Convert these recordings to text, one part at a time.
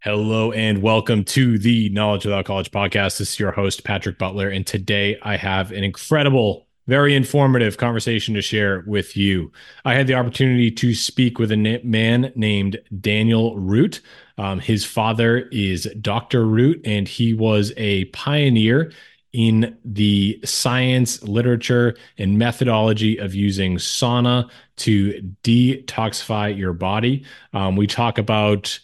Hello and welcome to the Knowledge Without College podcast. This is your host, Patrick Butler. And today I have an incredible, very informative conversation to share with you. I had the opportunity to speak with a man named Daniel Root. His father is Dr. Root, and he was a pioneer in the science, literature, and methodology of using sauna to detoxify your body. We talk about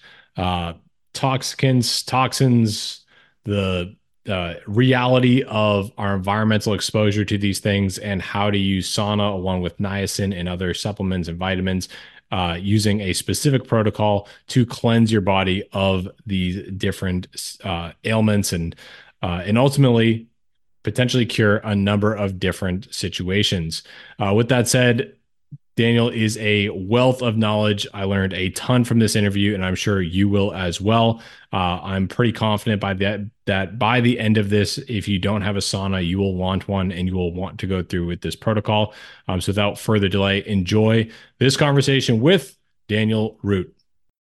toxins, the reality of our environmental exposure to these things, and how to use sauna along with niacin and other supplements and vitamins, using a specific protocol to cleanse your body of these different ailments and ultimately potentially cure a number of different situations. With that said, Daniel is a wealth of knowledge. I learned a ton from this interview, and I'm sure you will as well. I'm pretty confident that by the end of this, if you don't have a sauna, you will want one and you will want to go through with this protocol. So without further delay, enjoy this conversation with Daniel Root.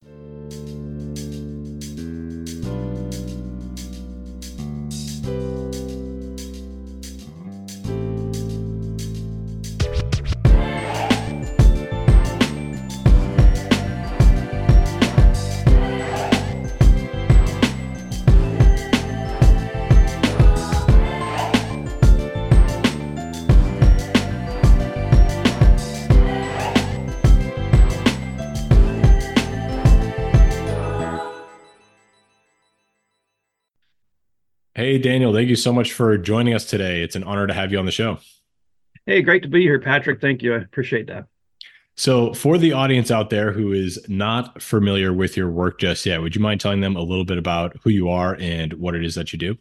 Hey, Daniel, thank you so much for joining us today. It's an honor to have you on the show. Hey, great to be here, Patrick. Thank you. I appreciate that. So, for the audience out there who is not familiar with your work just yet, would you mind telling them a little bit about who you are and what it is that you do?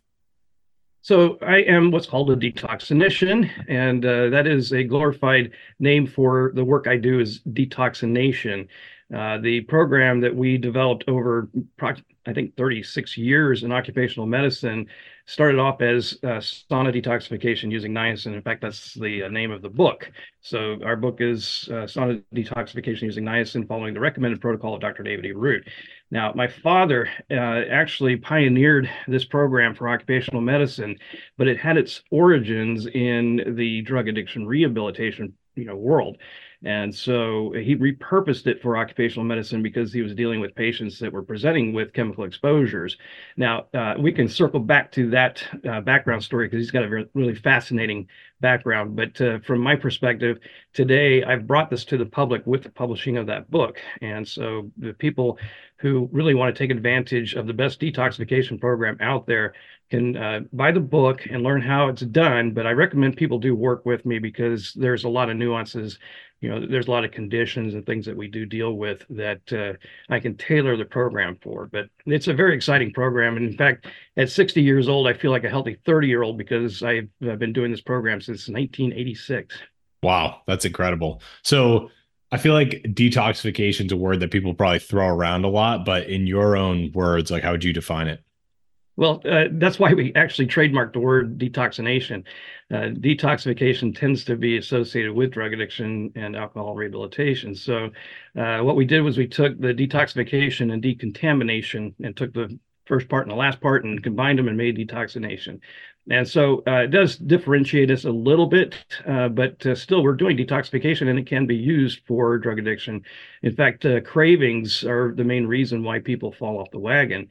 So I am what's called a detoxinician, and that is a glorified name for the work I do is detoxination. The program that we developed over, I think, 36 years in occupational medicine started off as sauna detoxification using niacin. In fact, that's the name of the book. So our book is sauna detoxification using niacin, following the recommended protocol of Dr. David E. Root. Now, my father actually pioneered this program for occupational medicine, but it had its origins in the drug addiction rehabilitation, world. And so he repurposed it for occupational medicine because he was dealing with patients that were presenting with chemical exposures. Now, we can circle back to that background story because he's got a really fascinating background. But from my perspective, today I've brought this to the public with the publishing of that book. And so the people who really want to take advantage of the best detoxification program out there can buy the book and learn how it's done. But I recommend people do work with me because there's a lot of nuances. There's a lot of conditions and things that we do deal with that I can tailor the program for. But it's a very exciting program. And in fact, at 60 years old, I feel like a healthy 30-year-old because I've been doing this program since 1986. Wow, that's incredible. So, I feel like detoxification is a word that people probably throw around a lot, but in your own words, like how would you define it? Well, that's why we actually trademarked the word detoxination. Detoxification tends to be associated with drug addiction and alcohol rehabilitation. So, what we did was we took the detoxification and decontamination and took the first part and the last part and combined them and made detoxination. And so it does differentiate us a little bit, but still we're doing detoxification and it can be used for drug addiction. In fact, cravings are the main reason why people fall off the wagon.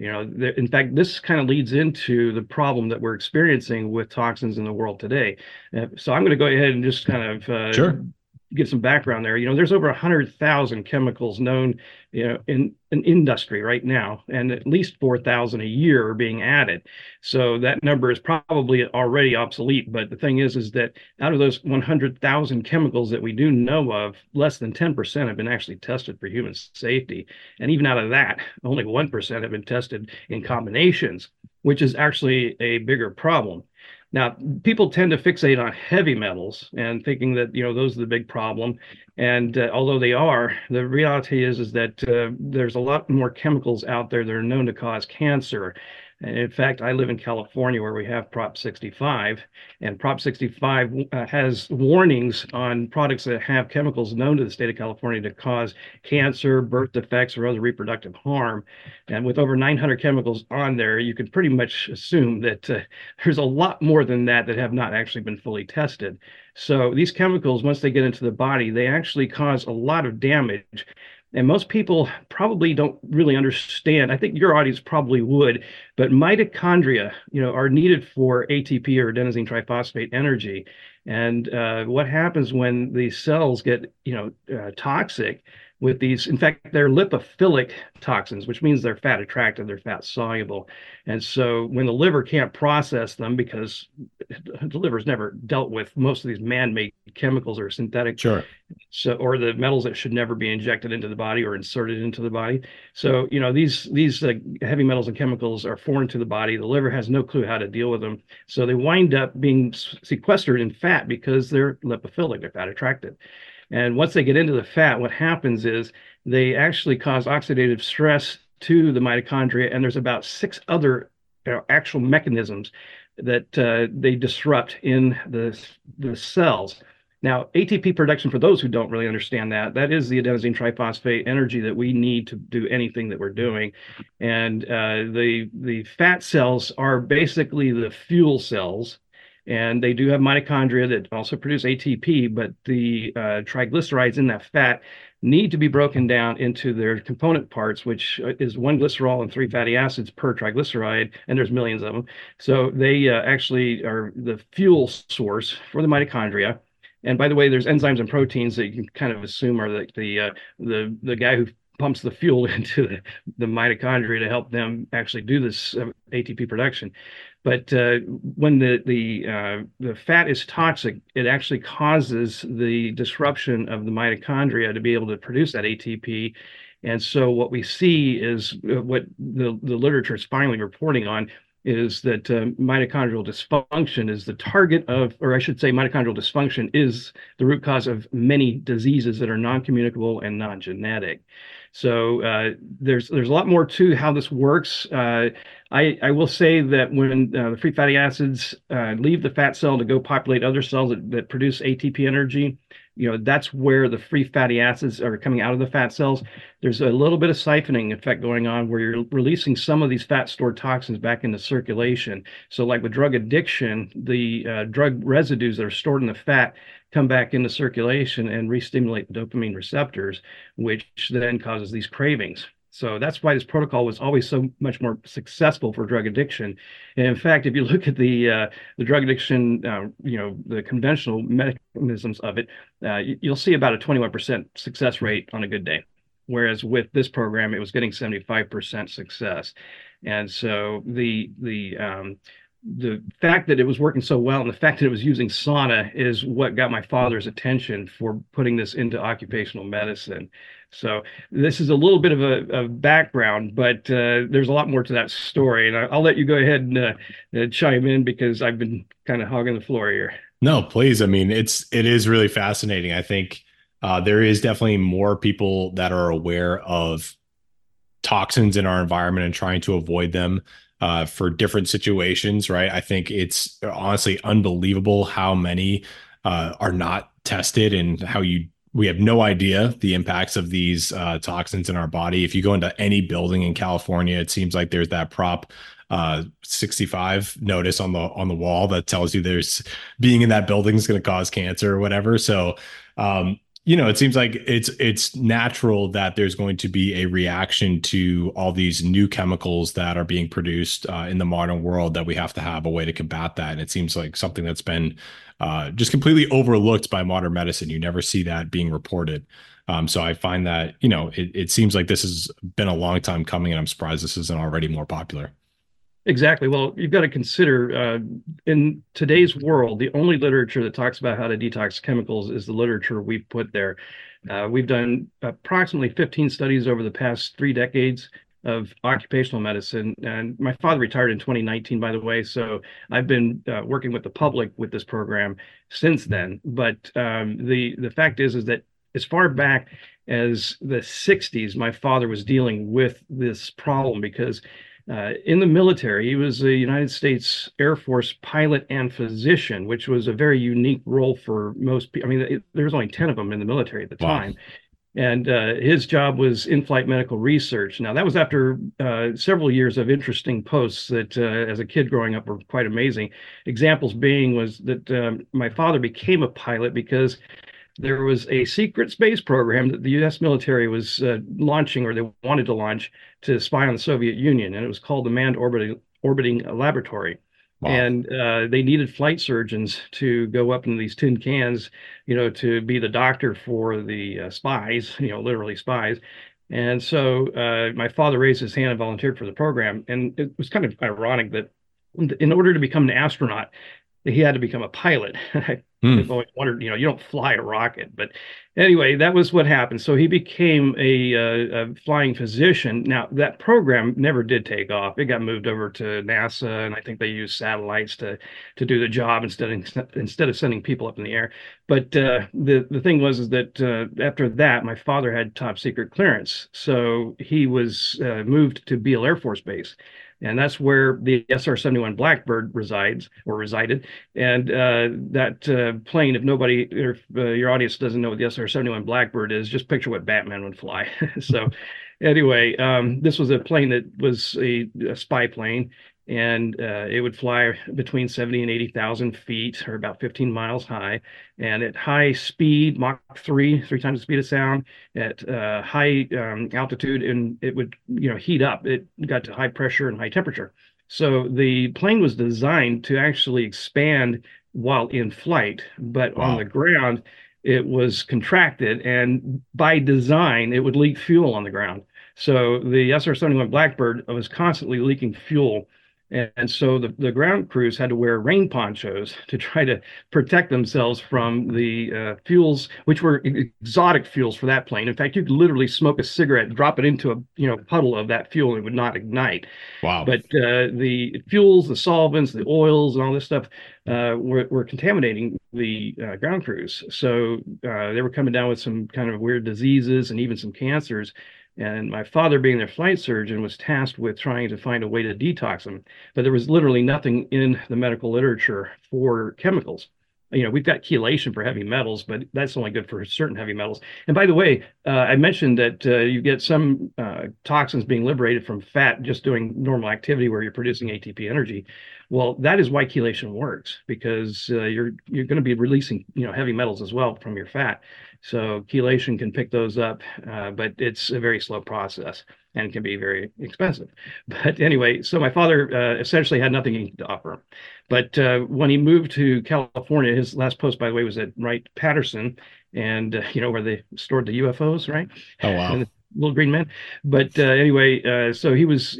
In fact, this kind of leads into the problem that we're experiencing with toxins in the world today. So I'm going to go ahead and just kind of Sure. give some background there. There's over 100,000 chemicals known, in an industry right now, and at least 4,000 a year are being added. So that number is probably already obsolete. But the thing is that out of those 100,000 chemicals that we do know of, less than 10% have been actually tested for human safety. And even out of that, only 1% have been tested in combinations, which is actually a bigger problem. Now, people tend to fixate on heavy metals and thinking that, those are the big problem. And although they are, the reality is that there's a lot more chemicals out there that are known to cause cancer. And in fact, I live in California where we have Prop 65, and Prop 65 has warnings on products that have chemicals known to the state of California to cause cancer, birth defects, or other reproductive harm. And with over 900 chemicals on there, you can pretty much assume that there's a lot more than that that have not actually been fully tested. So these chemicals, once they get into the body, they actually cause a lot of damage. And most people probably don't really understand. I think your audience probably would, but mitochondria, are needed for ATP or adenosine triphosphate energy. And what happens when these cells get, toxic with these? In fact, they're lipophilic toxins, which means they're fat attractive, they're fat soluble. And so when the liver can't process them, because the liver's never dealt with most of these man-made chemicals or synthetic, Sure. so, or the metals that should never be injected into the body or inserted into the body. So, these heavy metals and chemicals are foreign to the body. The liver has no clue how to deal with them. So they wind up being sequestered in fat because they're lipophilic, they're fat attracted. And once they get into the fat, what happens is they actually cause oxidative stress to the mitochondria. And there's about six other actual mechanisms that they disrupt in the cells. Now, ATP production, for those who don't really understand that is the adenosine triphosphate energy that we need to do anything that we're doing. And the fat cells are basically the fuel cells. And they do have mitochondria that also produce ATP, but the triglycerides in that fat need to be broken down into their component parts, which is one glycerol and three fatty acids per triglyceride, and there's millions of them. So they actually are the fuel source for the mitochondria. And by the way, there's enzymes and proteins that you can kind of assume are the guy who pumps the fuel into the mitochondria to help them actually do this ATP production. But when the fat is toxic, it actually causes the disruption of the mitochondria to be able to produce that ATP. And so what we see is what the literature is finally reporting on is that mitochondrial dysfunction is the target of, or I should say, mitochondrial dysfunction is the root cause of many diseases that are non-communicable and non-genetic. So there's a lot more to how this works. I will say that when the free fatty acids leave the fat cell to go populate other cells that produce ATP energy, that's where the free fatty acids are coming out of the fat cells. There's a little bit of siphoning effect going on where you're releasing some of these fat stored toxins back into circulation. So like with drug addiction, the drug residues that are stored in the fat come back into circulation and re-stimulate the dopamine receptors, which then causes these cravings. So that's why this protocol was always so much more successful for drug addiction. And in fact, if you look at the drug addiction, the conventional mechanisms of it, you'll see about a 21% success rate on a good day. Whereas with this program, it was getting 75% success. And so the fact that it was working so well and the fact that it was using sauna is what got my father's attention for putting this into occupational medicine. So this is a little bit of a background, but there's a lot more to that story. And I'll let you go ahead and chime in because I've been kind of hogging the floor here. No, please. I mean, it is really fascinating. I think there is definitely more people that are aware of toxins in our environment and trying to avoid them for different situations, right? I think it's honestly unbelievable how many are not tested and how we have no idea the impacts of these toxins in our body. If you go into any building in California, it seems like there's that Prop 65 notice on the wall that tells you there's being in that building is going to cause cancer or whatever. So it seems like it's natural that there's going to be a reaction to all these new chemicals that are being produced in the modern world, that we have to have a way to combat that. And it seems like something that's been just completely overlooked by modern medicine. You never see that being reported. So I find that, it seems like this has been a long time coming, and I'm surprised this isn't already more popular. Exactly. Well, you've got to consider in today's world, the only literature that talks about how to detox chemicals is the literature we've put there. We've done approximately 15 studies over the past 3 decades of occupational medicine. And my father retired in 2019, by the way. So I've been working with the public with this program since then. But the fact is that as far back as the 60s, my father was dealing with this problem because In the military, he was a United States Air Force pilot and physician, which was a very unique role for most people. I mean, there was only 10 of them in the military at the Wow. time. And his job was in-flight medical research. Now, that was after several years of interesting posts that, as a kid growing up, were quite amazing. Examples being was that my father became a pilot because there was a secret space program that the U.S. military was launching, or they wanted to launch, to spy on the Soviet Union, and it was called the Manned Orbiting Laboratory. Wow. And they needed flight surgeons to go up in these tin cans, to be the doctor for the spies, literally spies. And so my father raised his hand and volunteered for the program. And it was kind of ironic that in order to become an astronaut, he had to become a pilot. Hmm. I've always wondered, you don't fly a rocket, but anyway, that was what happened. So he became a flying physician. Now, that program never did take off. It got moved over to NASA, and I think they used satellites to do the job instead of sending people up in the air. But the thing was is that after that, my father had top secret clearance, so he was moved to Beale Air Force Base. And that's where the SR-71 Blackbird resides or resided. And that plane, if nobody, or if your audience doesn't know what the SR-71 Blackbird is, just picture what Batman would fly. So anyway, this was a plane that was a spy plane, and it would fly between 70 and 80,000 feet, or about 15 miles high, and at high speed, Mach 3, three times the speed of sound, at high altitude, and it would, heat up. It got to high pressure and high temperature. So the plane was designed to actually expand while in flight, but on the Wow. ground, it was contracted, and by design, it would leak fuel on the ground. So the SR-71 Blackbird was constantly leaking fuel. And so the ground crews had to wear rain ponchos to try to protect themselves from the fuels, which were exotic fuels for that plane. In fact, you could literally smoke a cigarette, drop it into a puddle of that fuel, and it would not ignite. Wow. But the fuels, the solvents, the oils, and all this stuff were contaminating the ground crews. So they were coming down with some kind of weird diseases and even some cancers. And my father, being their flight surgeon, was tasked with trying to find a way to detox them. But there was literally nothing in the medical literature for chemicals. We've got chelation for heavy metals, but that's only good for certain heavy metals. And by the way, I mentioned that you get some toxins being liberated from fat just doing normal activity where you're producing ATP energy. Well, that is why chelation works, because you're going to be releasing heavy metals as well from your fat. So chelation can pick those up, but it's a very slow process and can be very expensive. But anyway, so my father essentially had nothing to offer him. But when he moved to California, his last post, by the way, was at Wright-Patterson, and where they stored the UFOs, right? Oh, wow. And the little green man. But anyway, so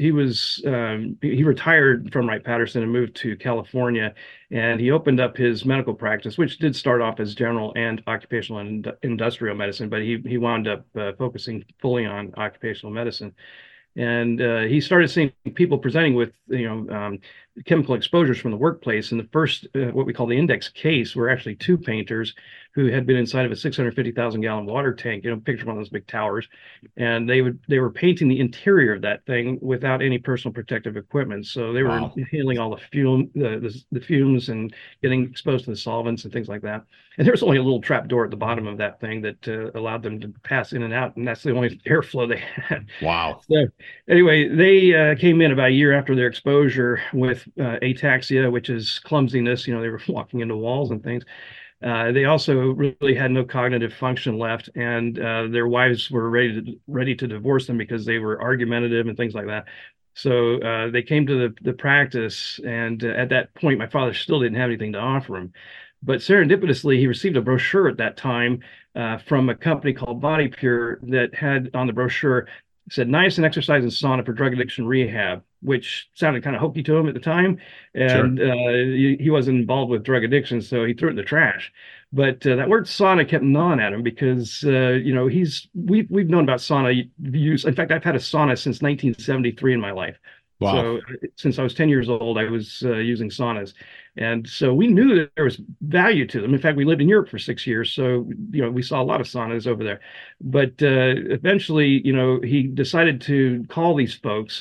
he retired from Wright-Patterson and moved to California, and he opened up his medical practice, which did start off as general and occupational and industrial medicine, but he wound up focusing fully on occupational medicine. And he started seeing people presenting with, chemical exposures from the workplace. And the first, what we call the index case, were actually two painters who had been inside of a 650,000 gallon water tank. Picture one of those big towers, and they were painting the interior of that thing without any personal protective equipment. So they were Wow. inhaling all the fumes and getting exposed to the solvents and things like that. And there was only a little trap door at the bottom of that thing that allowed them to pass in and out, and that's the only airflow they had. Wow. So anyway, they came in about a year after their exposure with ataxia, which is clumsiness. They were walking into walls and things. They also really had no cognitive function left, and their wives were ready to divorce them because they were argumentative and things like that. So they came to the practice, and at that point, my father still didn't have anything to offer him. But serendipitously, he received a brochure at that time from a company called Body Pure that had on the brochure said niacin exercise and sauna for drug addiction rehab, which sounded kind of hokey to him at the time. Sure. And he wasn't involved with drug addiction, so he threw it in the trash. But that word sauna kept gnawing at him because we've known about sauna use. In fact, I've had a sauna since 1973 in my life. Wow. So since I was 10 years old, I was using saunas. And so we knew that there was value to them. In fact, we lived in Europe for 6 years. So, we saw a lot of saunas over there. But eventually, he decided to call these folks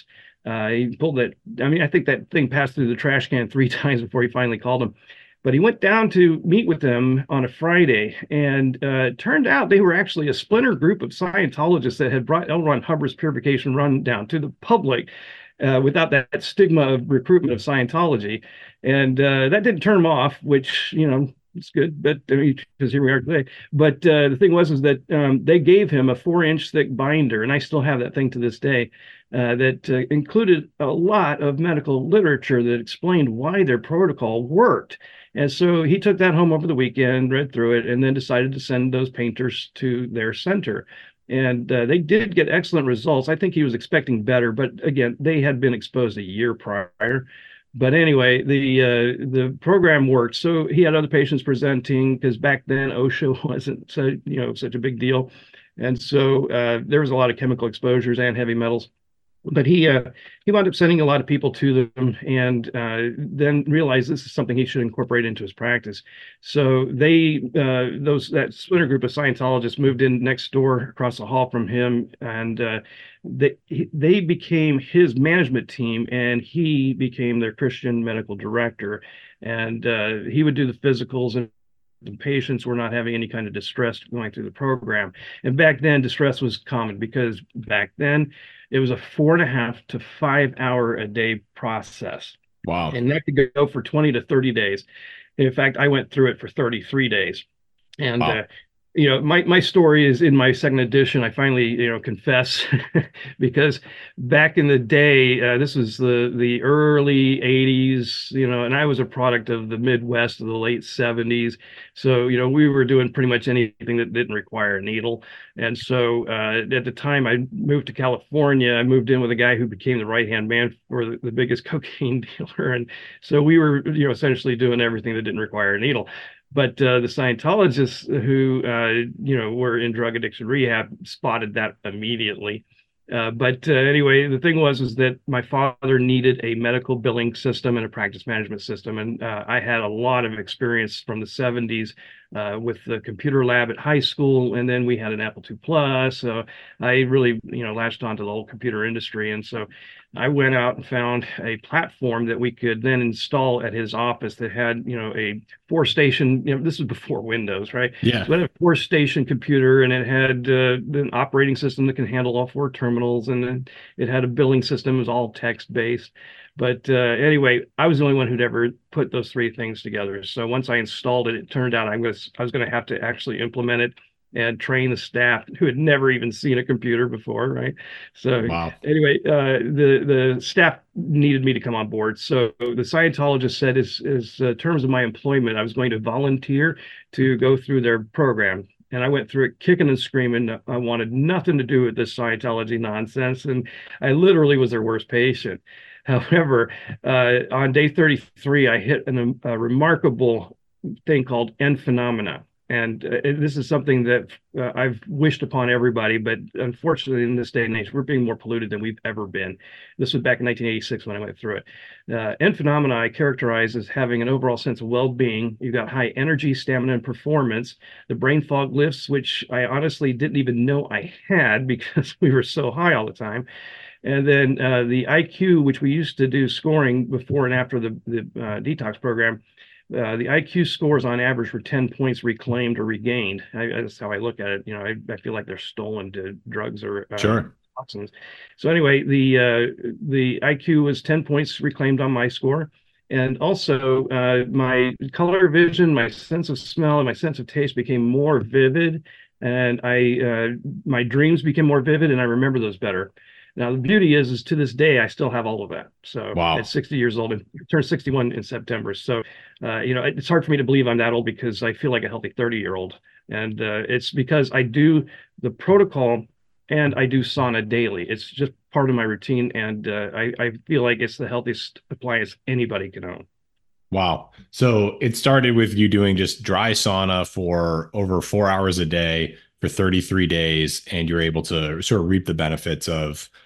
He pulled that. I mean, I think that thing passed through the trash can 3 times before he finally called him. But he went down to meet with them on a Friday, and it turned out they were actually a splinter group of Scientologists that had brought L. Ron Hubbard's purification rundown to the public without that stigma of recruitment of Scientology. And that didn't turn him off, which, it's good, but I mean, because here we are today. But the thing was is that they gave him a 4-inch thick binder, and I still have that thing to this day. That included a lot of medical literature that explained why their protocol worked. And so he took that home over the weekend, read through it, and then decided to send those painters to their center. And they did get excellent results. I think he was expecting better, but again, they had been exposed a year prior. But anyway, the program worked. So he had other patients presenting because back then OSHA wasn't such a big deal, and so there was a lot of chemical exposures and heavy metals. But he wound up sending a lot of people to them, and then realized this is something he should incorporate into his practice. So that splinter group of Scientologists moved in next door across the hall from him, and they became his management team, and he became their Christian medical director. And he would do the physicals, and the patients were not having any kind of distress going through the program. And back then, distress was common because back then it was a 4.5 to 5 hour a day process. Wow. And that could go for 20 to 30 days. In fact, I went through it for 33 days. And Wow. my story is in my second edition. I finally, confess because back in the day, this was the early 80s, and I was a product of the Midwest of the late 70s. So, we were doing pretty much anything that didn't require a needle. And so at the time I moved to California, I moved in with a guy who became the right-hand man for the biggest cocaine dealer. And so we were, essentially doing everything that didn't require a needle. But the Scientologists who, were in drug addiction rehab spotted that immediately. But anyway, the thing was that my father needed a medical billing system and a practice management system, and I had a lot of experience from the '70s with the computer lab at high school, and then we had an Apple II Plus. So I really, latched onto the whole computer industry, and so I went out and found a platform that we could then install at his office that had, a 4-station, this was before Windows, right? Yeah. So it had a 4-station computer, and it had an operating system that can handle all 4 terminals, and then it had a billing system. It was all text based. But anyway, I was the only one who'd ever put those 3 things together. So once I installed it, it turned out I was going to have to actually implement it and train the staff who had never even seen a computer before, right? So Wow. anyway, the staff needed me to come on board. So the Scientologist said, as terms of my employment, I was going to volunteer to go through their program. And I went through it kicking and screaming. I wanted nothing to do with this Scientology nonsense, and I literally was their worst patient. However, on day 33, I hit a remarkable thing called end phenomena. And this is something that I've wished upon everybody, but unfortunately, in this day and age, we're being more polluted than we've ever been. This was back in 1986 when I went through it. End phenomena I characterize as having an overall sense of well-being. You've got high energy, stamina, and performance. The brain fog lifts, which I honestly didn't even know I had because we were so high all the time. And then the IQ, which we used to do scoring before and after the detox program, the IQ scores on average were 10 points reclaimed or regained. That's how I look at it. I feel like they're stolen to drugs or Sure. toxins. So anyway, the IQ was 10 points reclaimed on my score. And also my color vision, my sense of smell, and my sense of taste became more vivid. And my dreams became more vivid, and I remember those better. Now, the beauty is to this day, I still have all of that. So at Wow. 60 years old, and turned 61 in September. So, it's hard for me to believe I'm that old because I feel like a healthy 30-year-old. And it's because I do the protocol and I do sauna daily. It's just part of my routine. And I feel like it's the healthiest appliance anybody can own. Wow. So it started with you doing just dry sauna for over 4 hours a day for 33 days, and you're able to sort of reap the benefits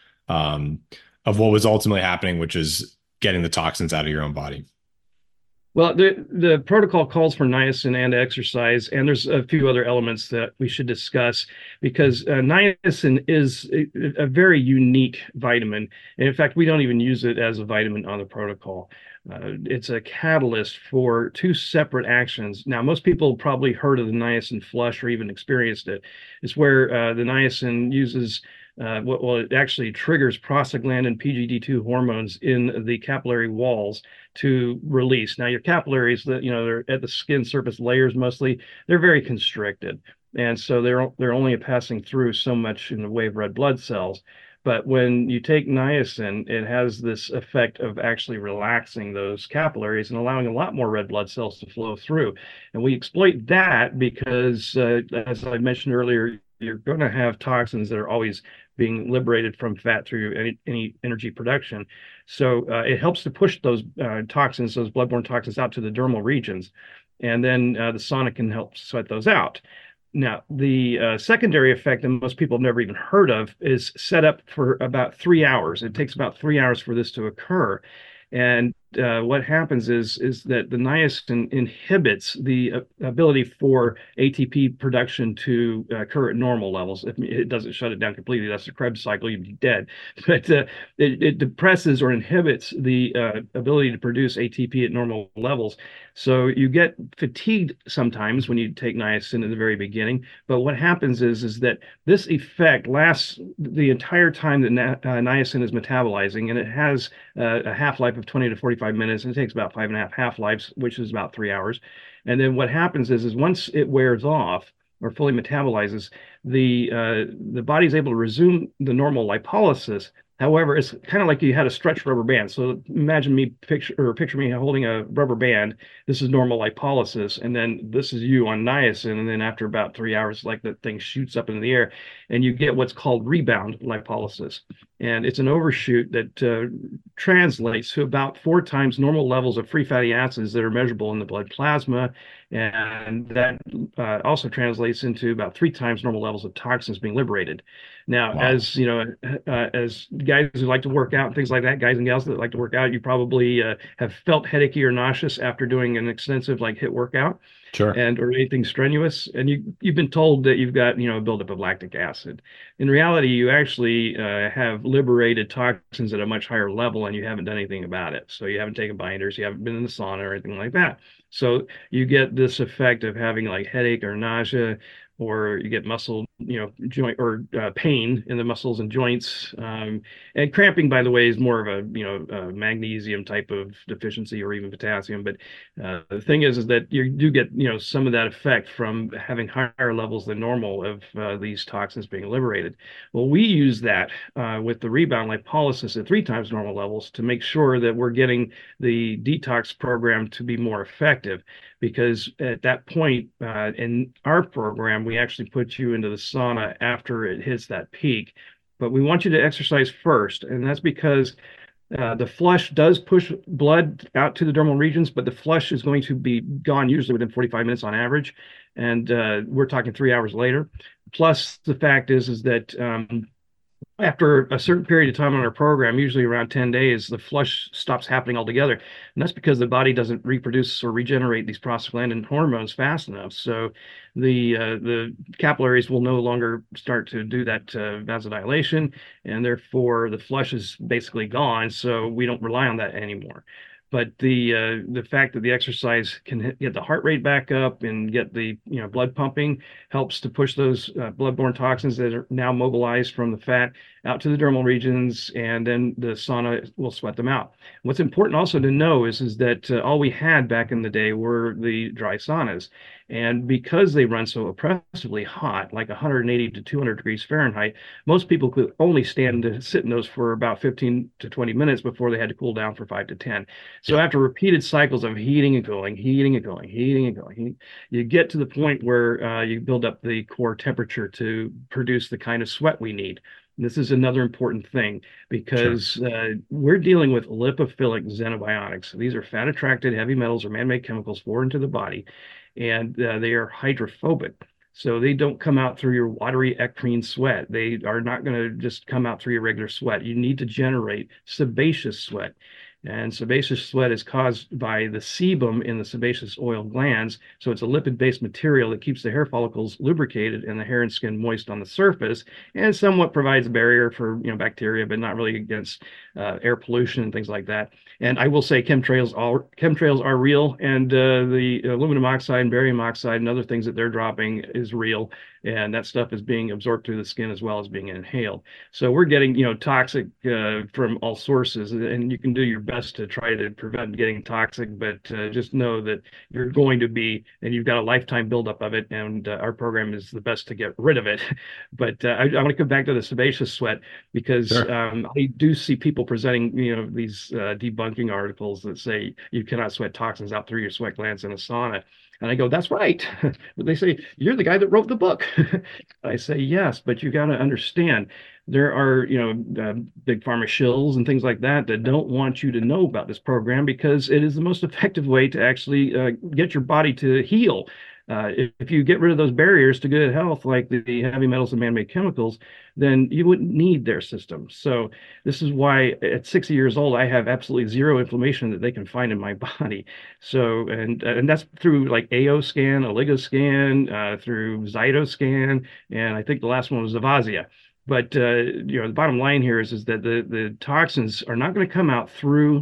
of what was ultimately happening, which is getting the toxins out of your own body. Well, the protocol calls for niacin and exercise, and there's a few other elements that we should discuss because niacin is a very unique vitamin. And in fact, we don't even use it as a vitamin on the protocol. It's a catalyst for two separate actions. Now, most people probably heard of the niacin flush or even experienced it. It's where the niacin uses well, it actually triggers prostaglandin PGD2 hormones in the capillary walls to release. Now, your capillaries, they're at the skin surface layers mostly, they're very constricted. And so they're only passing through so much in the way of red blood cells. But when you take niacin, it has this effect of actually relaxing those capillaries and allowing a lot more red blood cells to flow through. And we exploit that because, as I mentioned earlier, you're going to have toxins that are always being liberated from fat through any energy production. So it helps to push those toxins, those bloodborne toxins, out to the dermal regions. And then the sauna can help sweat those out. Now, the secondary effect that most people have never even heard of is set up for about 3 hours. It takes about 3 hours for this to occur. And what happens is that the niacin inhibits the ability for ATP production to occur at normal levels. If it doesn't shut it down completely, that's the Krebs cycle, you'd be dead. But it depresses or inhibits the ability to produce ATP at normal levels. So you get fatigued sometimes when you take niacin at the very beginning. But what happens is that this effect lasts the entire time that niacin is metabolizing, and it has a half-life of 20 to 45 minutes, and it takes about 5.5 half-lives, which is about 3 hours. And then what happens is once it wears off or fully metabolizes, the body is able to resume the normal lipolysis. However, it's kind of like you had a stretched rubber band. So imagine me picture me holding a rubber band. This is normal lipolysis, and then this is you on niacin. And then after about 3 hours, like the thing shoots up into the air, and you get what's called rebound lipolysis. And it's an overshoot that translates to about 4 times normal levels of free fatty acids that are measurable in the blood plasma. And that also translates into about 3 times normal levels of toxins being liberated. Now, Wow. as you know, as guys who like to work out and things like that, guys and gals that like to work out, you probably have felt headachy or nauseous after doing an extensive like HIIT workout Sure. and or anything strenuous, and you've been told that you've got a buildup of lactic acid. In reality, you actually have liberated toxins at a much higher level, and you haven't done anything about it. So you haven't taken binders, you haven't been in the sauna or anything like that. So you get this effect of having like headache or nausea, or you get muscle, joint or pain in the muscles and joints. And cramping, by the way, is more of a magnesium type of deficiency or even potassium. But the thing is that you do get, some of that effect from having higher levels than normal of these toxins being liberated. Well, we use that with the rebound lipolysis at 3 times normal levels to make sure that we're getting the detox program to be more effective. Because at that point in our program, we actually put you into the sauna after it hits that peak. But we want you to exercise first. And that's because the flush does push blood out to the dermal regions, but the flush is going to be gone usually within 45 minutes on average. And we're talking 3 hours later. Plus, the fact is that after a certain period of time on our program, usually around 10 days, the flush stops happening altogether. And that's because the body doesn't reproduce or regenerate these prostaglandin hormones fast enough. So the capillaries will no longer start to do that vasodilation, and therefore the flush is basically gone. So we don't rely on that anymore. But the fact that the exercise can get the heart rate back up and get the blood pumping helps to push those bloodborne toxins that are now mobilized from the fat out to the dermal regions, and then the sauna will sweat them out. What's important also to know is that all we had back in the day were the dry saunas. And because they run so oppressively hot, like 180 to 200 degrees Fahrenheit, most people could only stand to sit in those for about 15 to 20 minutes before they had to cool down for 5 to 10. So Yeah. after repeated cycles of heating and cooling, heating and cooling, heating and cooling, you get to the point where you build up the core temperature to produce the kind of sweat we need. This is another important thing Sure. because we're dealing with lipophilic xenobiotics. These are fat-attracted heavy metals or man-made chemicals foreign to the body, and they are hydrophobic. So they don't come out through your watery eccrine sweat. They are not going to just come out through your regular sweat. You need to generate sebaceous sweat. And sebaceous sweat is caused by the sebum in the sebaceous oil glands. So it's a lipid-based material that keeps the hair follicles lubricated and the hair and skin moist on the surface, and somewhat provides a barrier for bacteria, but not really against air pollution and things like that. And I will say chemtrails are real, and the aluminum oxide and barium oxide and other things that they're dropping is real, and that stuff is being absorbed through the skin as well as being inhaled. So we're getting toxic from all sources, and you can do your best to try to prevent getting toxic, but just know that you're going to be, and you've got a lifetime buildup of it, and our program is the best to get rid of it. But I want to come back to the sebaceous sweat because Sure. I do see people presenting these debunking articles that say you cannot sweat toxins out through your sweat glands in a sauna. And I go, that's right. But they say, you're the guy that wrote the book. I say, yes, but you got to understand there are, big pharma shills and things like that that don't want you to know about this program because it is the most effective way to actually get your body to heal. If you get rid of those barriers to good health, like the heavy metals and man-made chemicals, then you wouldn't need their system. So this is why at 60 years old, I have absolutely zero inflammation that they can find in my body. So, and that's through like AO scan, Oligoscan, through Zytoscan, and I think the last one was Zavazia. But the bottom line here is that the toxins are not going to come out through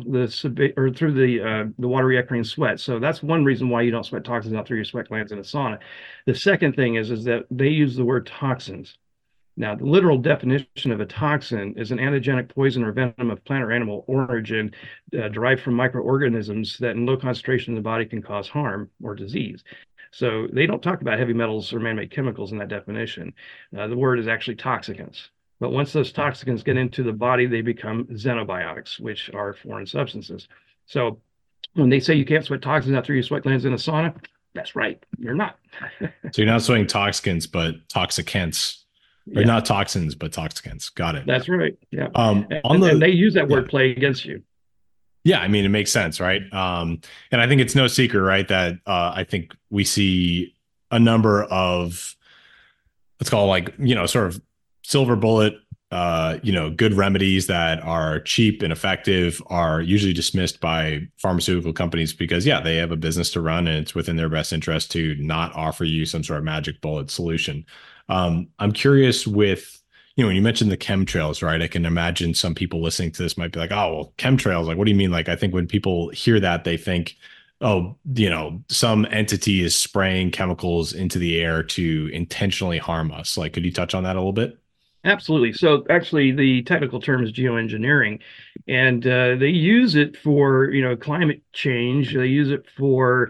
the watery eccrine sweat. So that's one reason why you don't sweat toxins out through your sweat glands in a sauna. The second thing is that they use the word toxins. Now, the literal definition of a toxin is an antigenic poison or venom of plant or animal origin derived from microorganisms that in low concentration in the body can cause harm or disease. So they don't talk about heavy metals or man-made chemicals in that definition. The word is actually toxicants. But once those toxicants get into the body, they become xenobiotics, which are foreign substances. So when they say you can't sweat toxins out through your sweat glands in a sauna, that's right. You're not. So you're not sweating toxicants, but toxicants. Or Yeah, not toxins, but toxicants. Got it. that's right. Yeah. On And the they use that yeah. word play against you. Yeah, I mean, it makes sense, right? And I think it's no secret, right, that I think we see a number of, let's call it like, sort of silver bullet, good remedies that are cheap and effective are usually dismissed by pharmaceutical companies because, yeah, they have a business to run and it's within their best interest to not offer you some sort of magic bullet solution. I'm curious with, when you mentioned the chemtrails, right? I can imagine some people listening to this might be like, oh, well, chemtrails, like, what do you mean? Like, I think when people hear that, they think, oh, some entity is spraying chemicals into the air to intentionally harm us. Like, could you touch on that a little bit? Absolutely. So actually, the technical term is geoengineering, and they use it for climate change. They use it for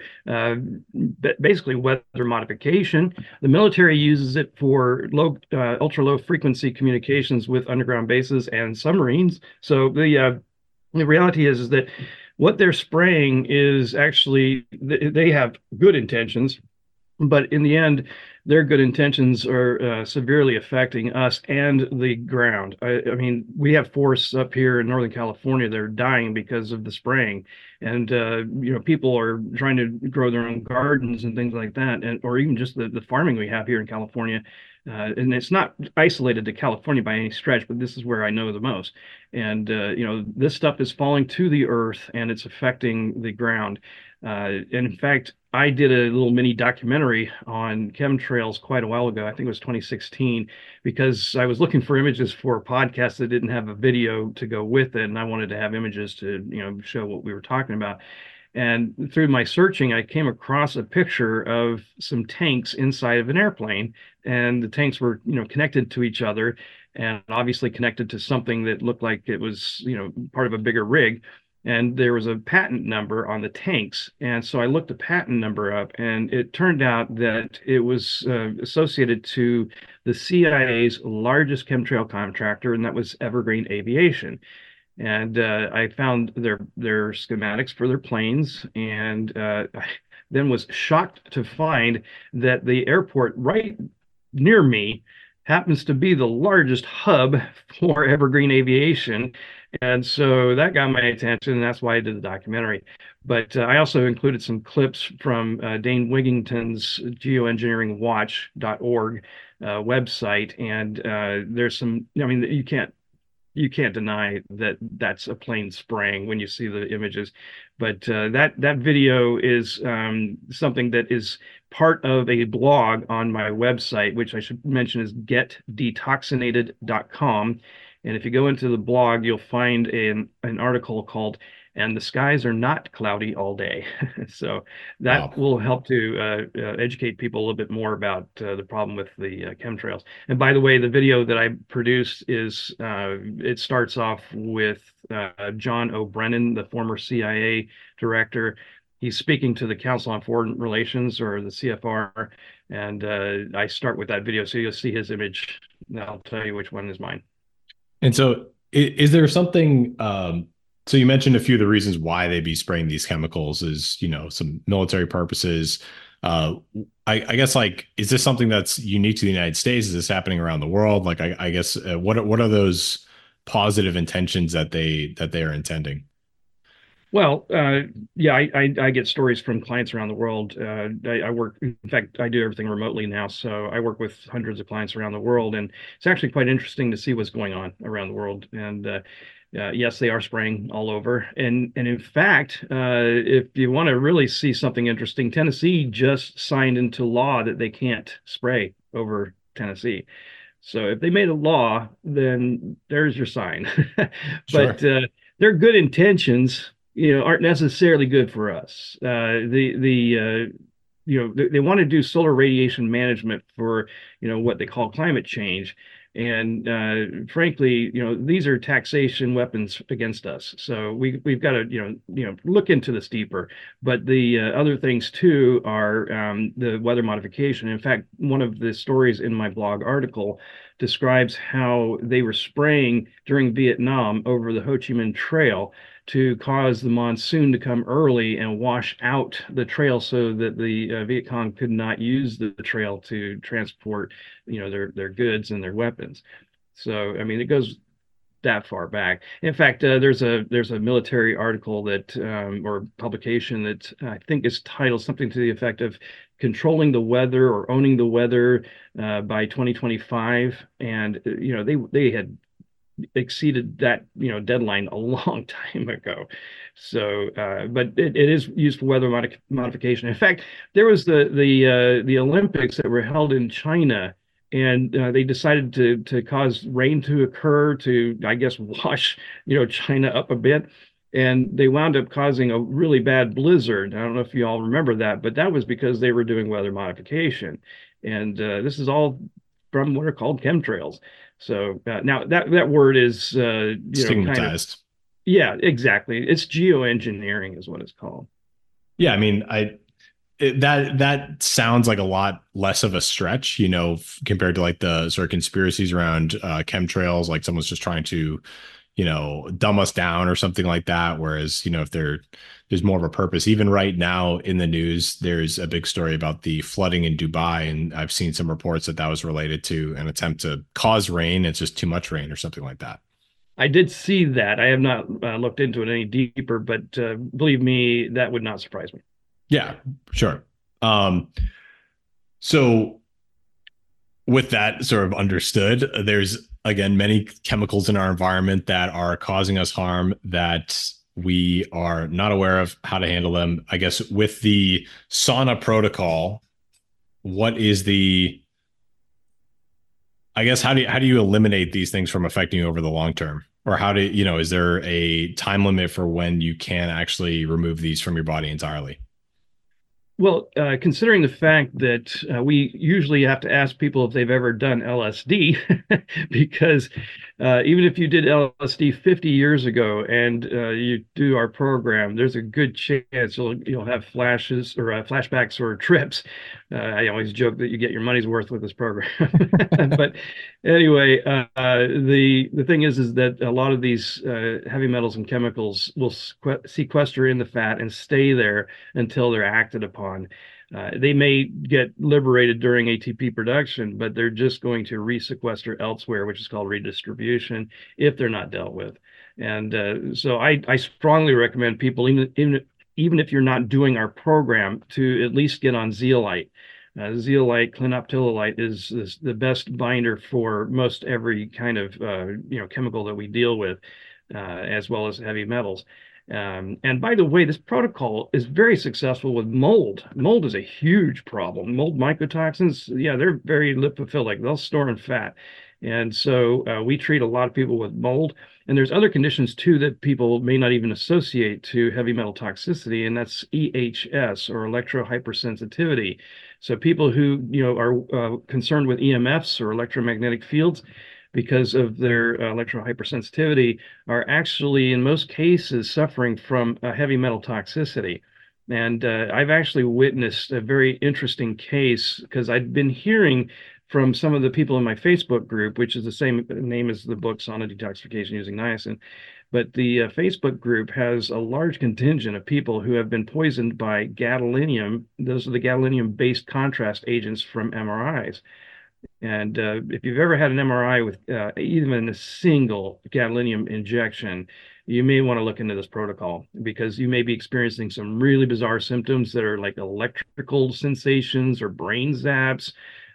basically weather modification. The military uses it for ultra low frequency communications with underground bases and submarines. So the reality is that what they're spraying is actually they have good intentions, but in the end, their good intentions are severely affecting us and the ground. I mean, we have forests up here in Northern California that are dying because of the spraying, and people are trying to grow their own gardens and things like that, and or even just the farming we have here in California. And it's not isolated to California by any stretch, but this is where I know the most. And this stuff is falling to the earth and it's affecting the ground. And in fact, I did a little mini documentary on chemtrails quite a while ago. I think it was 2016, because I was looking for images for a podcast that didn't have a video to go with it, and I wanted to have images to, show what we were talking about. And through my searching, I came across a picture of some tanks inside of an airplane, and the tanks were, connected to each other, and obviously connected to something that looked like it was, part of a bigger rig. And there was a patent number on the tanks. And so I looked the patent number up, and it turned out that it was associated to the CIA's largest chemtrail contractor, and that was Evergreen Aviation. And I found their schematics for their planes, and I then was shocked to find that the airport right near me happens to be the largest hub for Evergreen Aviation. And so that got my attention, and that's why I did the documentary. But I also included some clips from Dane Wigington's geoengineeringwatch.org website. And there's some, I mean, you can't you can't deny that that's a plane spraying when you see the images. But that video is something that is part of a blog on my website, which I should mention is getdetoxinated.com. And if you go into the blog, you'll find an article called "And the Skies Are Not Cloudy All Day." So that Wow. will help to educate people a little bit more about the problem with the chemtrails. And by the way, the video that I produced is it starts off with John O'Brien, the former CIA director. He's speaking to the Council on Foreign Relations, or the CFR, and I start with that video, so you'll see his image. And I'll tell you which one is mine. And so, is there something? So you mentioned a few of the reasons why they'd be spraying these chemicals is, some military purposes. Uh, I guess, like, is this something that's unique to the United States? Is this happening around the world? Like, I guess, what are those positive intentions that they are intending? Well, yeah, I get stories from clients around the world. I work, in fact, I do everything remotely now, so I work with hundreds of clients around the world, and it's actually quite interesting to see what's going on around the world. And yes, they are spraying all over. And in fact, if you want to really see something interesting, Tennessee just signed into law that they can't spray over Tennessee. So if they made a law, then there's your sign. But Sure. their good intentions, aren't necessarily good for us. They want to do solar radiation management for, what they call climate change. And frankly, these are taxation weapons against us. So we've got to, look into this deeper. But the other things too are the weather modification. In fact, one of the stories in my blog article describes how they were spraying during Vietnam over the Ho Chi Minh Trail to cause the monsoon to come early and wash out the trail so that the Viet Cong could not use the trail to transport, their goods and their weapons. So, I mean, it goes that far back. In fact, there's a military article that or publication that I think is titled something to the effect of "Controlling the Weather or Owning the Weather by 2025," and they had exceeded that deadline a long time ago. So, but it is used for weather modification. In fact, there was the Olympics that were held in China, and they decided to cause rain to occur to, I guess, wash China up a bit. And they wound up causing a really bad blizzard. I don't know if you all remember that, but that was because they were doing weather modification. And this is all from what are called chemtrails. So now that word is kind of, Stigmatized. yeah, exactly. It's geoengineering is what it's called. Yeah, I mean, that sounds like a lot less of a stretch, compared to like the sort of conspiracies around chemtrails, like someone's just trying to, dumb us down or something like that. Whereas, if there's more of a purpose. Even right now in the news, there's a big story about the flooding in Dubai, and I've seen some reports that was related to an attempt to cause rain. It's just too much rain or something like that. I did see that. I have not looked into it any deeper, but believe me, that would not surprise me. Yeah, sure. Um, so with that sort of understood, there's again many chemicals in our environment that are causing us harm that we are not aware of how to handle them. I guess with the sauna protocol, what is the I guess how do you eliminate these things from affecting you over the long term? Or how do is there a time limit for when you can actually remove these from your body entirely? Well, considering the fact that we usually have to ask people if they've ever done LSD, because even if you did LSD 50 years ago and you do our program, there's a good chance you'll have flashes or flashbacks or trips. I always joke that you get your money's worth with this program. But anyway, the thing is that a lot of these heavy metals and chemicals will sequester in the fat and stay there until they're acted upon. They may get liberated during ATP production, but they're just going to resequester elsewhere, which is called redistribution, if they're not dealt with. And so I strongly recommend people, even if you're not doing our program, to at least get on zeolite. Zeolite, clinoptilolite is the best binder for most every kind of chemical that we deal with, as well as heavy metals. And by the way, this protocol is very successful with mold. Mold is a huge problem. Mold mycotoxins, yeah, they're very lipophilic. They'll store in fat. And so we treat a lot of people with mold. And there's other conditions too that people may not even associate to heavy metal toxicity, and that's EHS, or electrohypersensitivity. So people who are concerned with EMFs, or electromagnetic fields, because of their electrohypersensitivity, are actually in most cases suffering from heavy metal toxicity. And I've actually witnessed a very interesting case because I'd been hearing from some of the people in my Facebook group, which is the same name as the book, Sauna Detoxification Using Niacin. But the Facebook group has a large contingent of people who have been poisoned by gadolinium. Those are the gadolinium-based contrast agents from MRIs. And if you've ever had an MRI with even a single gadolinium injection, you may want to look into this protocol because you may be experiencing some really bizarre symptoms that are like electrical sensations or brain zaps,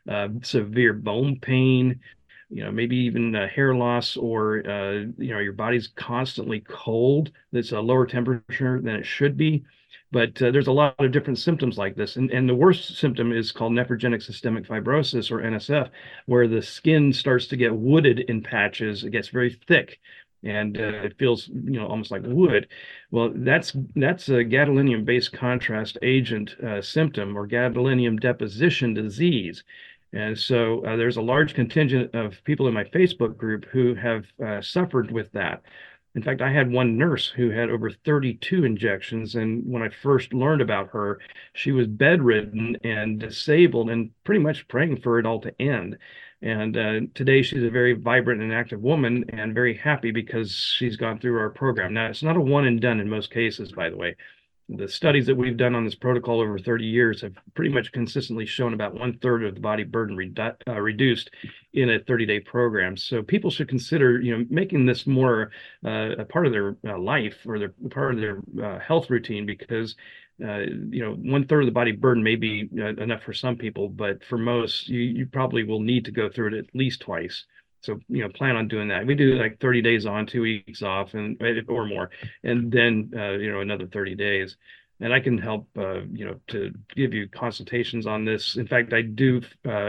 severe bone pain, maybe even hair loss, or your body's constantly cold. That's a lower temperature than it should be. But there's a lot of different symptoms like this. And the worst symptom is called nephrogenic systemic fibrosis, or NSF, where the skin starts to get wooded in patches. It gets very thick and it feels, almost like wood. Well, that's a gadolinium-based contrast agent symptom, or gadolinium deposition disease. And so there's a large contingent of people in my Facebook group who have suffered with that. In fact, I had one nurse who had over 32 injections. And when I first learned about her, she was bedridden and disabled and pretty much praying for it all to end. And today she's a very vibrant and active woman and very happy because she's gone through our program. Now, it's not a one and done in most cases, by the way. The studies that we've done on this protocol over 30 years have pretty much consistently shown about 1/3 of the body burden reduced in a 30-day program. So people should consider, making this more a part of their life, or their part of their health routine, because 1/3 of the body burden may be enough for some people, but for most, you probably will need to go through it at least twice. So, plan on doing that. We do like 30 days on, 2 weeks off, and or more, and then, another 30 days. And I can help, to give you consultations on this. In fact, I do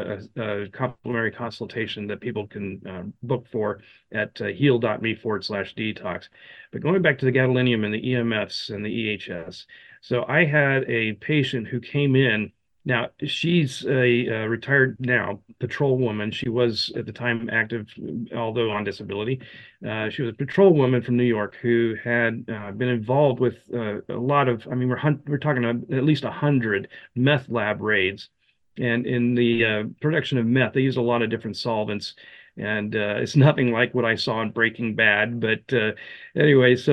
a complimentary consultation that people can book for at heal.me/detox. But going back to the gadolinium and the EMFs and the EHS. So I had a patient who came in. Now, she's a retired now patrol woman. She was at the time active, although on disability. She was a patrol woman from New York who had been involved with a lot of, I mean, we're talking at least 100 meth lab raids. And in the production of meth, they use a lot of different solvents. And it's nothing like what I saw in Breaking Bad. But anyway, so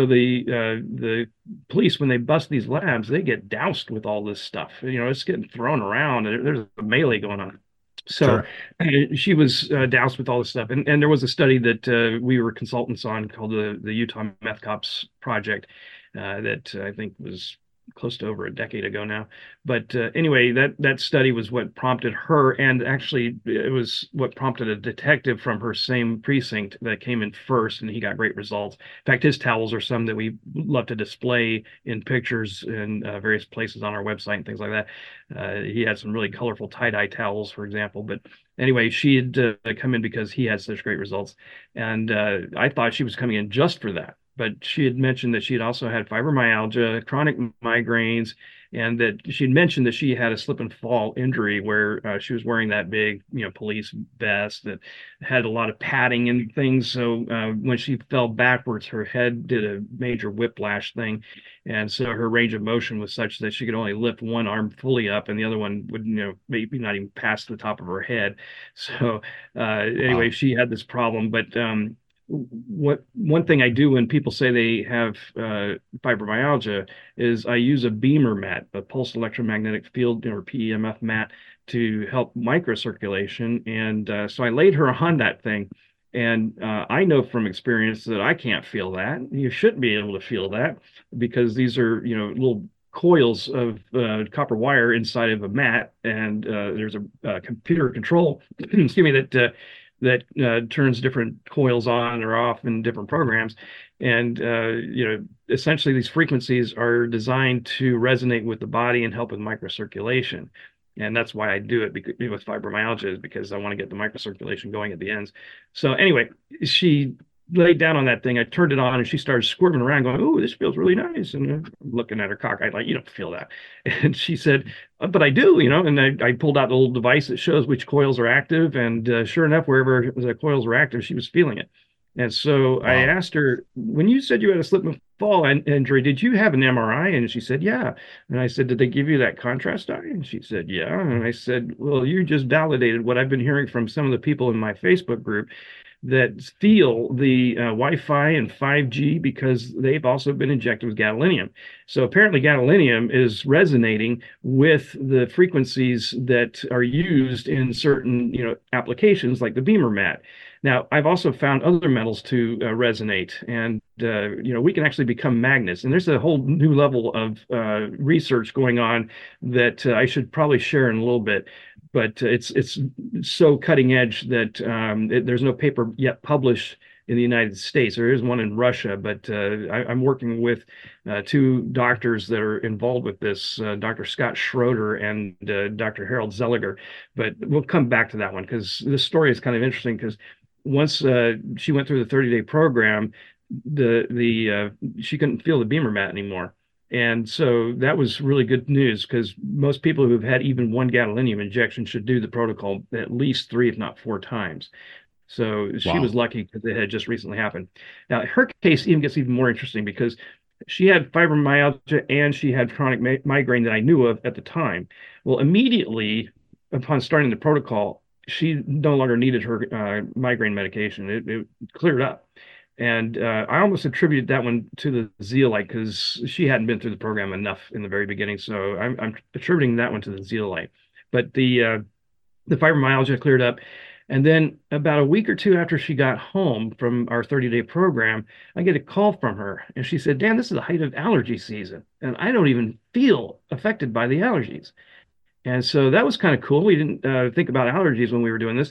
the police, when they bust these labs, they get doused with all this stuff. It's getting thrown around, and there's a melee going on. So Sure. she was doused with all this stuff. And there was a study that we were consultants on called the Utah Meth Cops Project that I think was close to over a decade ago now. But anyway, that study was what prompted her, and actually it was what prompted a detective from her same precinct that came in first, and he got great results. In fact, his towels are some that we love to display in pictures in various places on our website and things like that. He had some really colorful tie-dye towels, for example. But anyway, she had come in because he had such great results. And I thought she was coming in just for that. But she had mentioned that she had also had fibromyalgia, chronic migraines, and that she'd mentioned that she had a slip and fall injury where she was wearing that big, police vest that had a lot of padding and things. So when she fell backwards, her head did a major whiplash thing. And so her range of motion was such that she could only lift one arm fully up and the other one would, maybe not even past the top of her head. So anyway, Wow. she had this problem. But what one thing I do when people say they have fibromyalgia is I use a BEMER mat, a pulsed electromagnetic field, or PEMF mat, to help microcirculation. And so I laid her on that thing. And I know from experience that I can't feel that. You shouldn't be able to feel that because these are, little coils of copper wire inside of a mat, and there's a computer control, excuse me, that turns different coils on or off in different programs. And essentially these frequencies are designed to resonate with the body and help with microcirculation. And that's why I do it with fibromyalgia, is because I want to get the microcirculation going at the ends. So anyway, she laid down on that thing. I turned it on and she started squirming around going, "Oh, this feels really nice." And I'm looking at her cockeyed like, "You don't feel that." And she said, "But I do, you know." And I pulled out the little device that shows which coils are active. And sure enough, wherever the coils were active, she was feeling it. And so I Wow. asked her, "When you said you had a slip and fall injury, did you have an MRI?" And she said, "Yeah." And I said, "Did they give you that contrast dye?" And she said, "Yeah." And I said, "Well, you just validated what I've been hearing from some of the people in my Facebook group that feel the Wi-Fi and 5G, because they've also been injected with gadolinium. So apparently gadolinium is resonating with the frequencies that are used in certain, applications like the Beamer mat. Now, I've also found other metals to resonate, and we can actually become magnets. And there's a whole new level of research going on that I should probably share in a little bit. But it's so cutting edge that there's no paper yet published in the United States. There is one in Russia, but I'm working with two doctors that are involved with this, Dr. Scott Schroeder and Dr. Harold Zelliger. But we'll come back to that one because this story is kind of interesting, because once she went through the 30-day program, the she couldn't feel the Beamer mat anymore. And so that was really good news, because most people who've had even one gadolinium injection should do the protocol at least three, if not four times. So she was Wow. lucky because it had just recently happened. Now, her case even gets even more interesting, because she had fibromyalgia and she had chronic migraine that I knew of at the time. Well, immediately upon starting the protocol, she no longer needed her migraine medication. It cleared up. And I almost attributed that one to the zeolite, because she hadn't been through the program enough in the very beginning. So I'm attributing that one to the zeolite. But the fibromyalgia cleared up. And then about a week or two after she got home from our 30-day program, I get a call from her. And she said, "Dan, this is the height of allergy season, and I don't even feel affected by the allergies." And so that was kind of cool. We didn't think about allergies when we were doing this.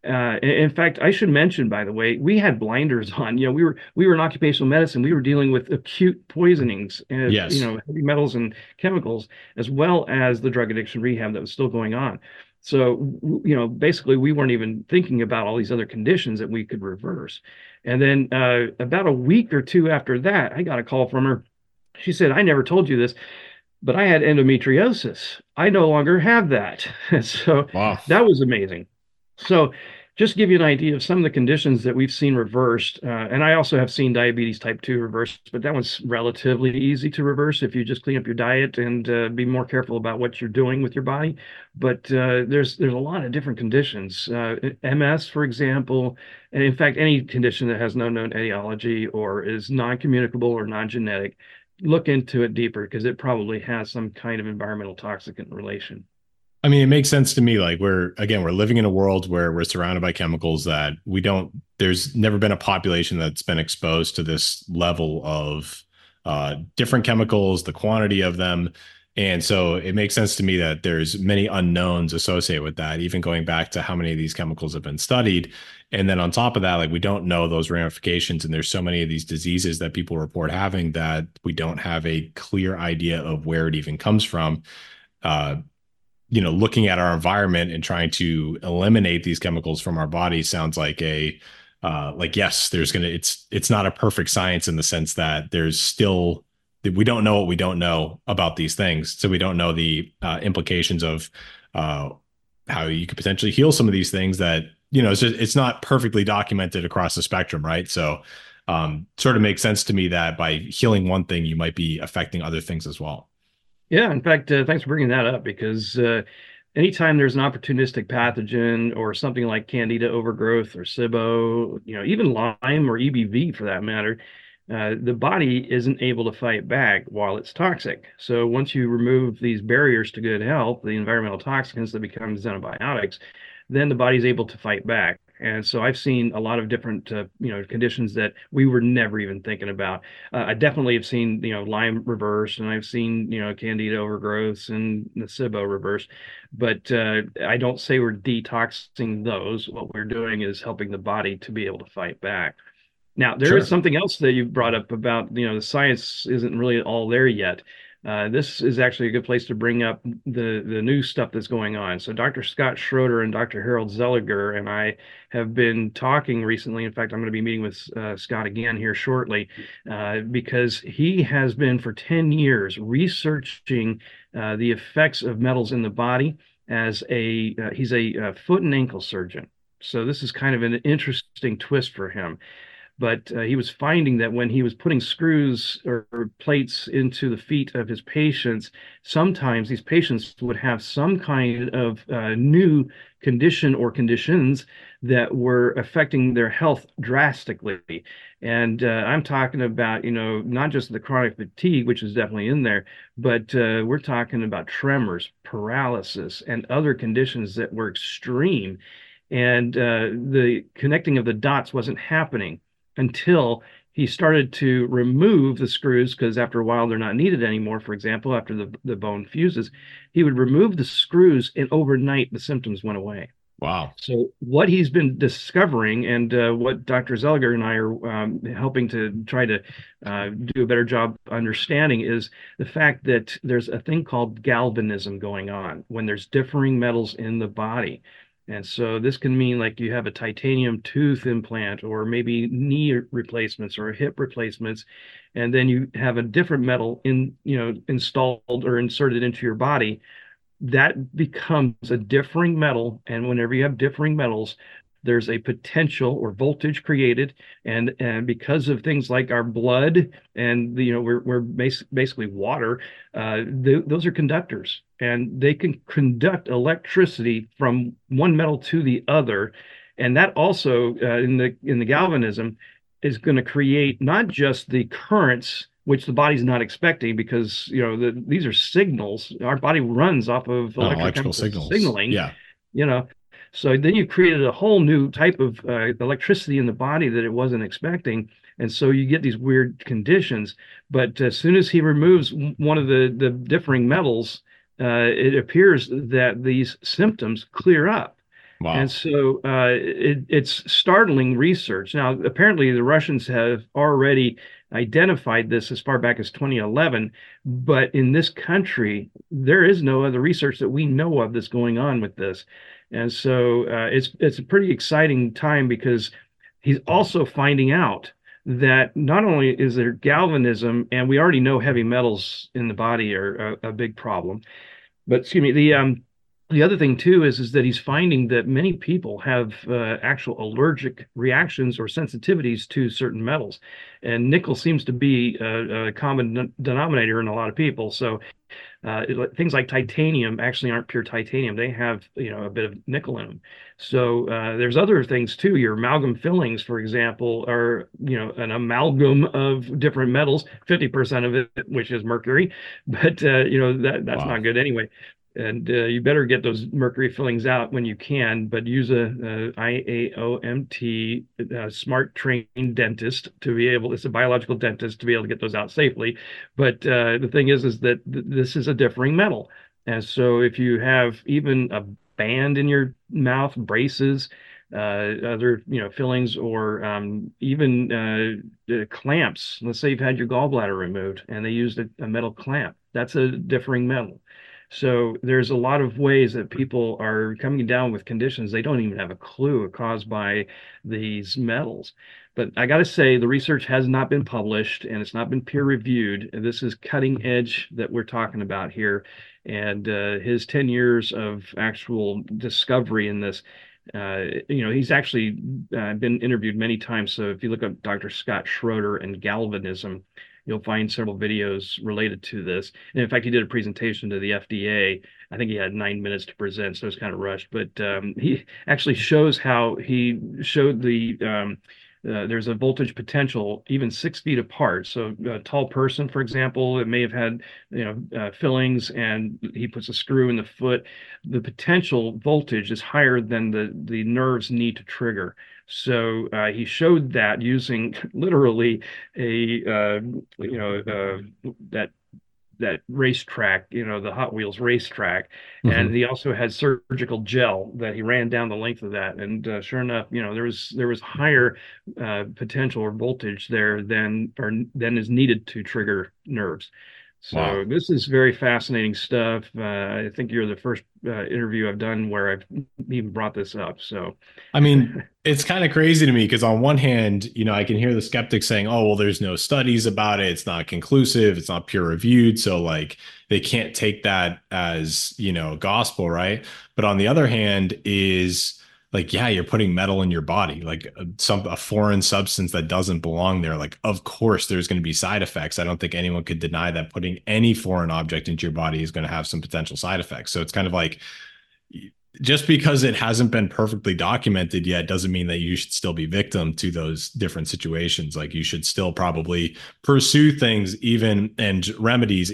In fact, I should mention, by the way, we had blinders on. We were in occupational medicine. We were dealing with acute poisonings, and Yes. heavy metals and chemicals, as well as the drug addiction rehab that was still going on. So, basically, we weren't even thinking about all these other conditions that we could reverse. And then about a week or two after that, I got a call from her. She said, "I never told you this, but I had endometriosis. I no longer have that." So Wow. that was amazing. So just to give you an idea of some of the conditions that we've seen reversed, and I also have seen diabetes type 2 reversed, but that one's relatively easy to reverse if you just clean up your diet and be more careful about what you're doing with your body. But there's a lot of different conditions. MS, for example, and in fact, any condition that has no known etiology or is non-communicable or non-genetic, look into it deeper, because it probably has some kind of environmental toxicant relation. I mean, it makes sense to me. Like we're living in a world where we're surrounded by chemicals that we don't, there's never been a population that's been exposed to this level of different chemicals, the quantity of them. And so it makes sense to me that there's many unknowns associated with that, even going back to how many of these chemicals have been studied. And then on top of that, like we don't know those ramifications. And there's so many of these diseases that people report having that we don't have a clear idea of where it even comes from. Uh, looking at our environment and trying to eliminate these chemicals from our body sounds like yes, it's not a perfect science in the sense that there's still, we don't know what we don't know about these things. So we don't know the implications of uh, how you could potentially heal some of these things that, it's not perfectly documented across the spectrum, right? So sort of makes sense to me that by healing one thing, you might be affecting other things as well. Yeah, in fact, thanks for bringing that up, because anytime there's an opportunistic pathogen or something like Candida overgrowth or SIBO, even Lyme or EBV for that matter, the body isn't able to fight back while it's toxic. So once you remove these barriers to good health, the environmental toxins that become xenobiotics, then the body's able to fight back. And so I've seen a lot of different, conditions that we were never even thinking about. I definitely have seen, Lyme reverse, and I've seen, Candida overgrowths and the SIBO reverse. But I don't say we're detoxing those. What we're doing is helping the body to be able to fight back. Now, there is Sure. something else that you brought up about, the science isn't really all there yet. This is actually a good place to bring up the new stuff that's going on. So Dr. Scott Schroeder and Dr. Harold Zelliger and I have been talking recently. In fact, I'm going to be meeting with Scott again here shortly because he has been for 10 years researching the effects of metals in the body as he's a foot and ankle surgeon. So this is kind of an interesting twist for him, but he was finding that when he was putting screws or plates into the feet of his patients, sometimes these patients would have some kind of new condition or conditions that were affecting their health drastically. And I'm talking about, not just the chronic fatigue, which is definitely in there, but we're talking about tremors, paralysis, and other conditions that were extreme. And the connecting of the dots wasn't happening until he started to remove the screws, because after a while they're not needed anymore. For example, after the bone fuses, he would remove the screws, and overnight the symptoms went away. Wow. So what he's been discovering, and what Dr. Zelliger and I are helping to try to do a better job understanding, is the fact that there's a thing called galvanism going on when there's differing metals in the body. And so this can mean like you have a titanium tooth implant, or maybe knee replacements or hip replacements, and then you have a different metal installed or inserted into your body. That becomes a differing metal. And whenever you have differing metals, there's a potential or voltage created. And because of things like our blood and we're basically water, those are conductors, and they can conduct electricity from one metal to the other. And that also in the galvanism is going to create not just the currents, which the body's not expecting, because these are signals. Our body runs off of Electrical electrochemical signals. signaling, Yeah. you know. So then you created a whole new type of electricity in the body that it wasn't expecting. And so you get these weird conditions. But as soon as he removes one of the differing metals, it appears that these symptoms clear up. And Wow. so it's startling research. Now, apparently, the Russians have already identified this as far back as 2011, but in this country, there is no other research that we know of that's going on with this. And so it's a pretty exciting time, because he's also finding out that not only is there galvanism, and we already know heavy metals in the body are a big problem, but excuse me, the other thing too is that he's finding that many people have actual allergic reactions or sensitivities to certain metals, and nickel seems to be a common denominator in a lot of people. So things like titanium actually aren't pure titanium; they have a bit of nickel in them. So there's other things too. Your amalgam fillings, for example, are an amalgam of different metals, 50% of it which is mercury, but that's Wow. not good anyway. And you better get those mercury fillings out when you can, but use a IAOMT smart trained dentist to be able, it's a biological dentist, to be able to get those out safely. But the thing is that this is a differing metal. And so if you have even a band in your mouth, braces, other fillings, or even clamps. Let's say you've had your gallbladder removed and they used a metal clamp. That's a differing metal. So there's a lot of ways that people are coming down with conditions they don't even have a clue are caused by these metals. But I got to say, the research has not been published and it's not been peer reviewed. And this is cutting edge that we're talking about here. And his 10 years of actual discovery in this, he's actually been interviewed many times. So if you look up Dr. Scott Schroeder and galvanism, you'll find several videos related to this. And in fact, he did a presentation to the FDA. I think he had 9 minutes to present, so it's kind of rushed. But he actually shows how he showed there's a voltage potential even 6 feet apart. So a tall person, for example, it may have had fillings, and he puts a screw in the foot. The potential voltage is higher than the nerves need to trigger. So he showed that using literally a that racetrack, the Hot Wheels racetrack. And Hmm. he also had surgical gel that he ran down the length of that. And sure enough, there was higher potential or voltage there than is needed to trigger nerves. Wow. So this is very fascinating stuff. I think you're the first interview I've done where I've even brought this up. So I mean, it's kind of crazy to me because on one hand, I can hear the skeptics saying, "Oh, well, there's no studies about it. It's not conclusive. It's not peer reviewed. So like they can't take that as, gospel, right?" But on the other hand is like, yeah, you're putting metal in your body, like a foreign substance that doesn't belong there. Like, of course, there's going to be side effects. I don't think anyone could deny that putting any foreign object into your body is going to have some potential side effects. So it's kind of like just because it hasn't been perfectly documented yet doesn't mean that you should still be victim to those different situations. Like you should still probably pursue things even and remedies,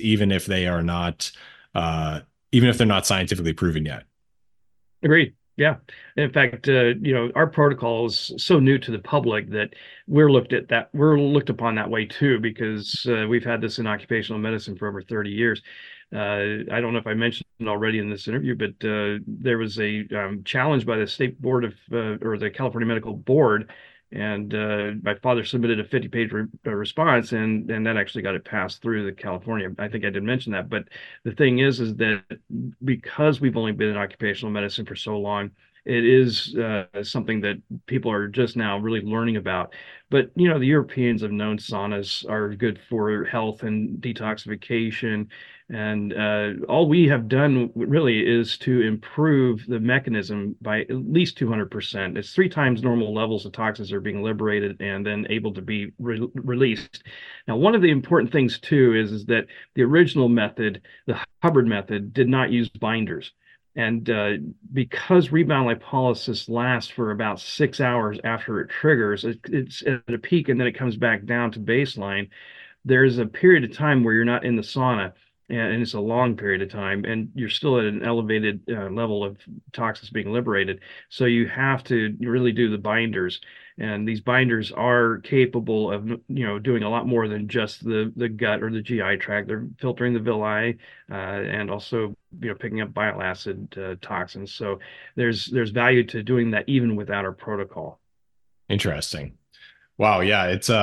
even if they're not scientifically proven yet. agreed. Yeah. In fact, our protocol is so new to the public that we're looked upon that way too, because we've had this in occupational medicine for over 30 years. I don't know if I mentioned it already in this interview, but there was a challenge by the state board or the California Medical Board, and my father submitted a 50-page response, and that actually got it passed through the California. I think I did mention that, but the thing is that because we've only been in occupational medicine for so long, it is something that people are just now really learning about. But the Europeans have known saunas are good for health and detoxification, and all we have done really is to improve the mechanism by at least 200%. It's 3 times normal levels of toxins are being liberated and then able to be released. Now, one of the important things too is that the original method, the Hubbard method, did not use binders. And because rebound lipolysis lasts for about 6 hours after it triggers, it's at a peak and then it comes back down to baseline. There's a period of time where you're not in the sauna, and it's a long period of time, and you're still at an elevated level of toxins being liberated. So you have to really do the binders, and these binders are capable of doing a lot more than just the gut or the GI tract. They're filtering the villi and also picking up bile acid toxins. So there's value to doing that even without our protocol. Interesting. Wow. Yeah.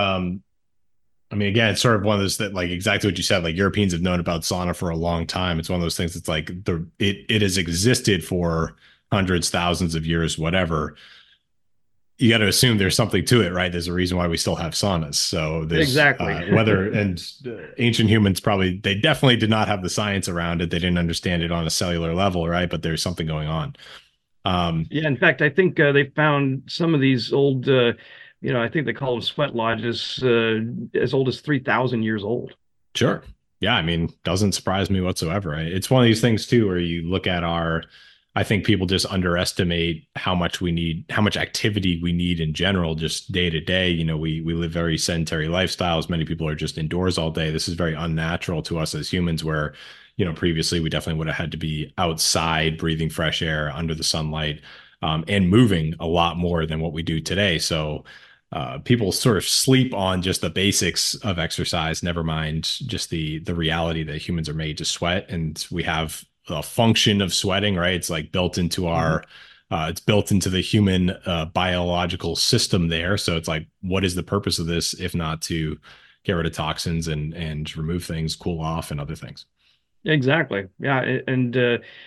I mean, again, it's sort of one of those that, like, exactly what you said. Like, Europeans have known about sauna for a long time. It's one of those things that's like it has existed for hundreds, thousands of years, whatever. You got to assume there's something to it, right? There's a reason why we still have saunas. So there's Exactly. whether and ancient humans they definitely did not have the science around it. They didn't understand it on a cellular level, right? But there's something going on. Yeah, in fact, I think they found some of these old, I think they call them sweat lodges, as old as 3,000 years old. Sure. Yeah, I mean, doesn't surprise me whatsoever. Right? It's one of these things too where you look at I think people just underestimate how much we need, how much activity we need in general, just day to day. We live very sedentary lifestyles. Many people are just indoors all day. This is very unnatural to us as humans, where, previously we definitely would have had to be outside, breathing fresh air under the sunlight, and moving a lot more than what we do today. So people sort of sleep on just the basics of exercise, never mind just the reality that humans are made to sweat, and we have a function of sweating, right? It's like built into Mhm. it's built into the human biological system there. So it's like, what is the purpose of this if not to get rid of toxins and remove things, cool off, and other things? Exactly. Yeah, and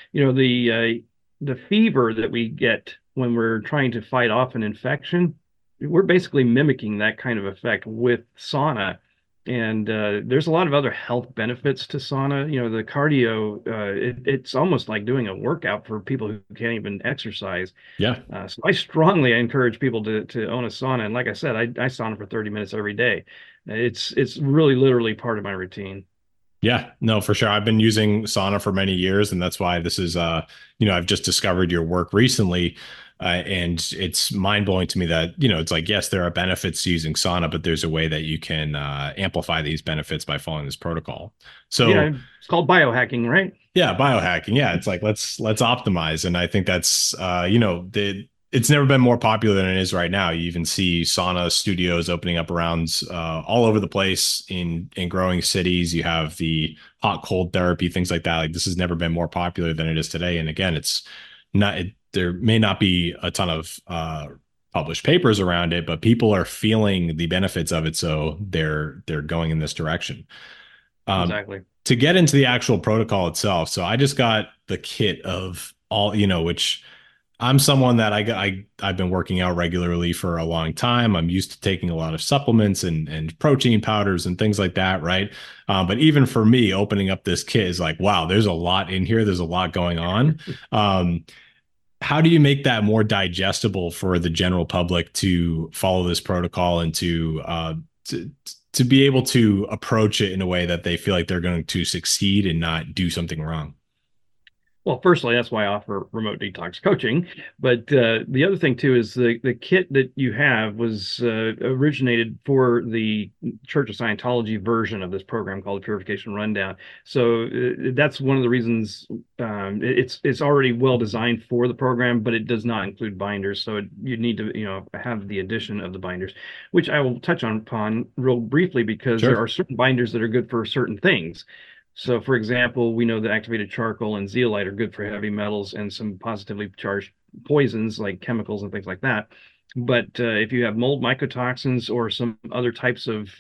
the fever that we get when we're trying to fight off an infection, we're basically mimicking that kind of effect with sauna. And there's a lot of other health benefits to sauna. The cardio, it's almost like doing a workout for people who can't even exercise. Yeah. So I strongly encourage people to own a sauna. And like I said, I sauna for 30 minutes every day. It's really literally part of my routine. Yeah, no, for sure. I've been using sauna for many years, and that's why this is I've just discovered your work recently. And it's mind blowing to me that, it's like, yes, there are benefits to using sauna, but there's a way that you can amplify these benefits by following this protocol. So Yeah, it's called biohacking, right? yeah, biohacking. Yeah, it's like let's optimize, and I think that's it's never been more popular than it is right now. You even see sauna studios opening up around all over the place in growing cities. You have the hot cold therapy, things like that. Like this has never been more popular than it is today. And again, it's not there may not be a ton of published papers around it, but people are feeling the benefits of it, so they're going in this direction. Um, Exactly. to get into the actual protocol itself, so I just got the kit of all, which I'm someone that I've been working out regularly for a long time. I'm used to taking a lot of supplements and protein powders and things like that, right? But even for me, opening up this kit is like, wow, there's a lot in here. There's a lot going on. Um, how do you make that more digestible for the general public to follow this protocol and to to be able to approach it in a way that they feel like they're going to succeed and not do something wrong? Well, firstly, that's why I offer remote detox coaching. But the other thing too is the kit that you have was originated for the Church of Scientology version of this program called the Purification Rundown. So that's one of the reasons it's already well designed for the program, but it does not include binders. So you need to have the addition of the binders, which I will touch on upon real briefly because there Sure. are certain binders that are good for certain things. So, for example, we know that activated charcoal and zeolite are good for heavy metals and some positively charged poisons like chemicals and things like that. But if you have mold mycotoxins or some other types of,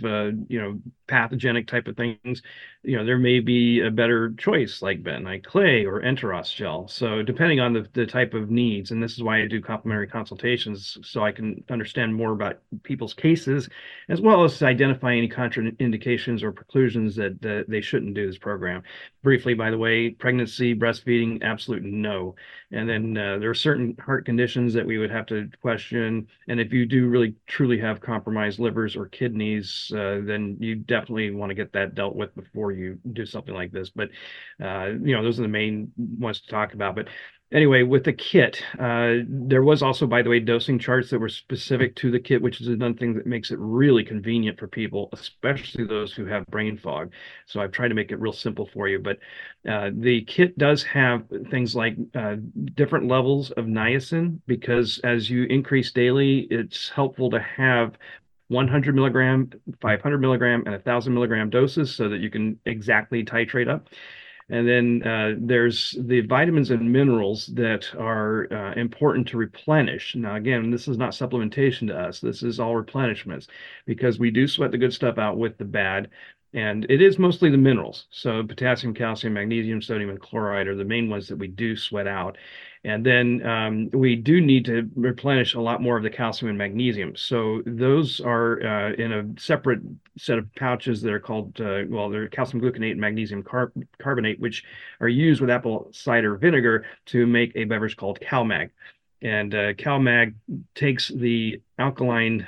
pathogenic type of things, there may be a better choice like bentonite clay or enteros gel. So depending on the type of needs, and this is why I do complimentary consultations, so I can understand more about people's cases, as well as identify any contraindications or preclusions that they shouldn't do this program. Briefly, by the way, pregnancy, breastfeeding, absolute no. And then there are certain heart conditions that we would have to question. And if you do really truly have compromised livers or kidneys, then you definitely want to get that dealt with before you do something like this. But those are the main ones to talk about. But anyway, with the kit, there was also, by the way, dosing charts that were specific to the kit, which is another thing that makes it really convenient for people, especially those who have brain fog. So I've tried to make it real simple for you. But the kit does have things like different levels of niacin because as you increase daily, it's helpful to have 100 milligram, 500 milligram, and 1,000 milligram doses so that you can exactly titrate up. And then there's the vitamins and minerals that are important to replenish. Now, again, this is not supplementation to us. This is all replenishments because we do sweat the good stuff out with the bad. And it is mostly the minerals. So potassium, calcium, magnesium, sodium, and chloride are the main ones that we do sweat out. And then we do need to replenish a lot more of the calcium and magnesium. So those are in a separate set of pouches that are called, they're calcium gluconate and magnesium carbonate, which are used with apple cider vinegar to make a beverage called CalMag. And CalMag takes the alkaline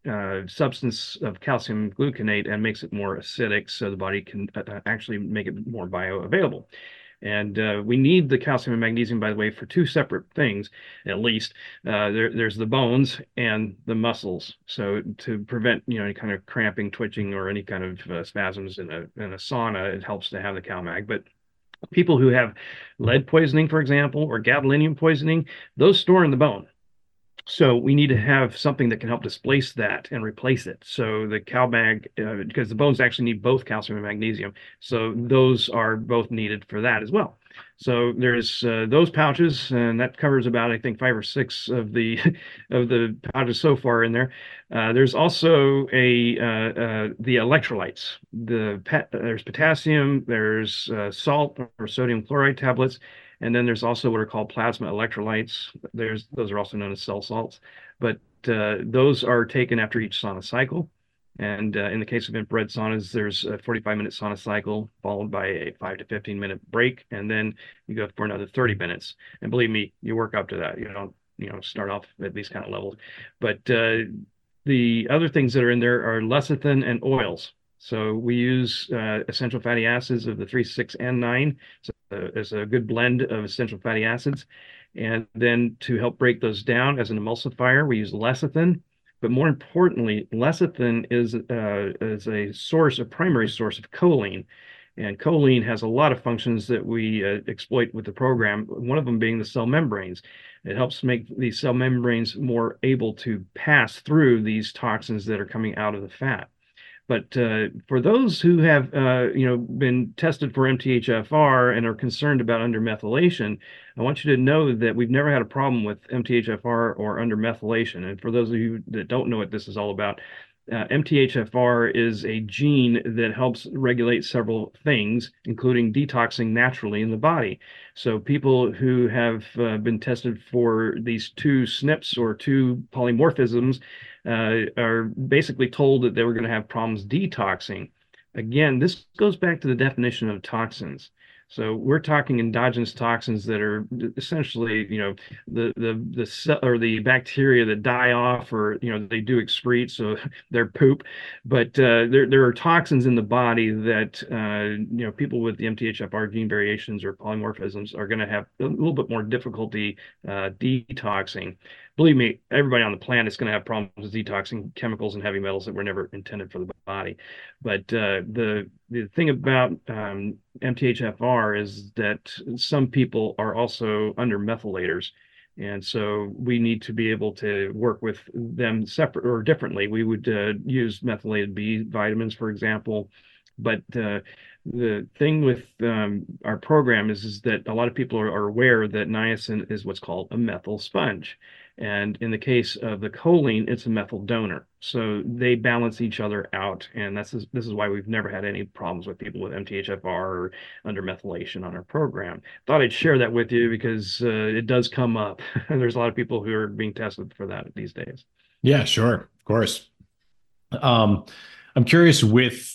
substance of calcium gluconate and makes it more acidic so the body can actually make it more bioavailable. And we need the calcium and magnesium, by the way, for two separate things, at least. There's the bones and the muscles. So to prevent, any kind of cramping, twitching, or any kind of spasms in a sauna, it helps to have the CalMag. But people who have lead poisoning, for example, or gadolinium poisoning, those store in the bone. So we need to have something that can help displace that and replace it. So the CalMag, because the bones actually need both calcium and magnesium, so those are both needed for that as well. So there's those pouches, and that covers about I think 5 or 6 of the of the pouches so far in there. There's also the electrolytes. There's potassium, there's salt or sodium chloride tablets, and then there's also what are called plasma electrolytes. Those are also known as cell salts, but those are taken after each sauna cycle. And in the case of infrared saunas, there's a 45-minute sauna cycle followed by a 5 to 15 minute break, and then you go for another 30 minutes. And believe me, you work up to that. You don't, start off at these kind of levels. But the other things that are in there are lecithin and oils. So we use essential fatty acids of the 3, 6, and 9. So it's a good blend of essential fatty acids. And then to help break those down as an emulsifier, we use lecithin. But more importantly, lecithin is a source, a primary source of choline. And choline has a lot of functions that we exploit with the program, one of them being the cell membranes. It helps make these cell membranes more able to pass through these toxins that are coming out of the fat. But for those who have, been tested for MTHFR and are concerned about undermethylation, I want you to know that we've never had a problem with MTHFR or undermethylation. And for those of you that don't know what this is all about, MTHFR is a gene that helps regulate several things, including detoxing naturally in the body. So people who have been tested for these two SNPs or two polymorphisms are basically told that they were going to have problems detoxing. Again, this goes back to the definition of toxins. So we're talking endogenous toxins that are essentially, the cell or the bacteria that die off, or they do excrete, so they're poop. But there are toxins in the body that people with the MTHFR gene variations or polymorphisms are going to have a little bit more difficulty detoxing. Believe me, everybody on the planet is going to have problems with detoxing chemicals and heavy metals that were never intended for the body. But the thing about MTHFR is that some people are also under methylators. And so we need to be able to work with them separate or differently. We would use methylated B vitamins, for example. But the thing with our program is that a lot of people are aware that niacin is what's called a methyl sponge. And in the case of the choline, it's a methyl donor. So they balance each other out. And this is why we've never had any problems with people with MTHFR or undermethylation on our program. Thought I'd share that with you because it does come up. And there's a lot of people who are being tested for that these days. Yeah, sure. Of course. I'm curious with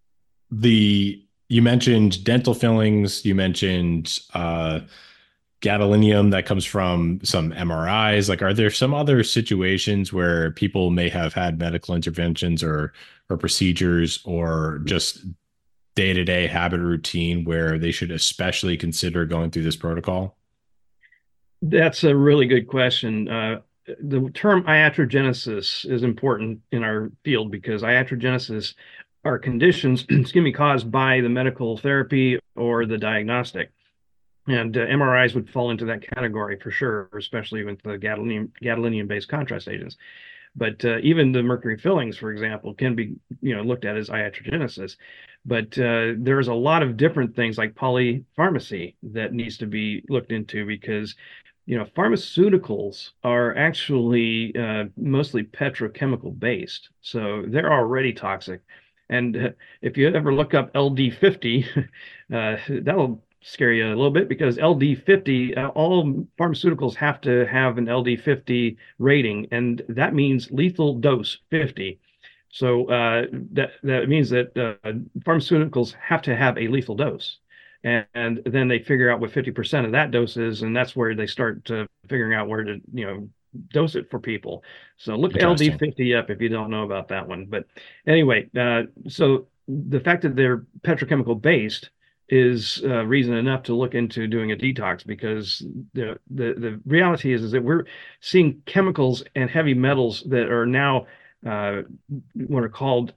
you mentioned dental fillings, you mentioned gadolinium that comes from some MRIs. Like, are there some other situations where people may have had medical interventions or procedures or just day-to-day habit routine where they should especially consider going through this protocol? That's a really good question. The term iatrogenesis is important in our field because iatrogenesis are conditions, excuse me, caused by the medical therapy or the diagnostic. And MRIs would fall into that category for sure, especially with the gadolinium-based contrast agents. But even the mercury fillings, for example, can be looked at as iatrogenesis. But there's a lot of different things like polypharmacy that needs to be looked into because pharmaceuticals are actually mostly petrochemical based, so they're already toxic. And if you ever look up LD50, that'll scare you a little bit because LD50, all pharmaceuticals have to have an LD50 rating, and that means lethal dose 50. So that means that pharmaceuticals have to have a lethal dose. And then they figure out what 50% of that dose is, and that's where they start figuring out where to, dose it for people. So look LD50 up if you don't know about that one. But anyway, so the fact that they're petrochemical based is reason enough to look into doing a detox because the reality is that we're seeing chemicals and heavy metals that are now what are called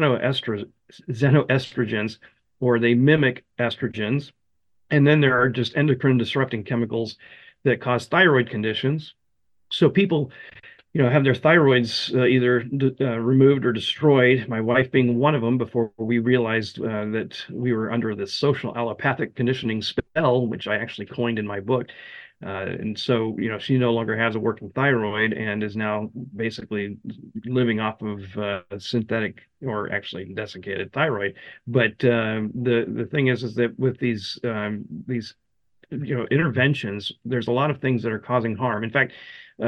xenoestrogens, or they mimic estrogens. And then there are just endocrine disrupting chemicals that cause thyroid conditions. So people, have their thyroids either removed or destroyed, my wife being one of them, before we realized that we were under this social allopathic conditioning spell, which I actually coined in my book. And so, she no longer has a working thyroid and is now basically living off of synthetic or actually desiccated thyroid. But the thing is that with these interventions, there's a lot of things that are causing harm. In fact,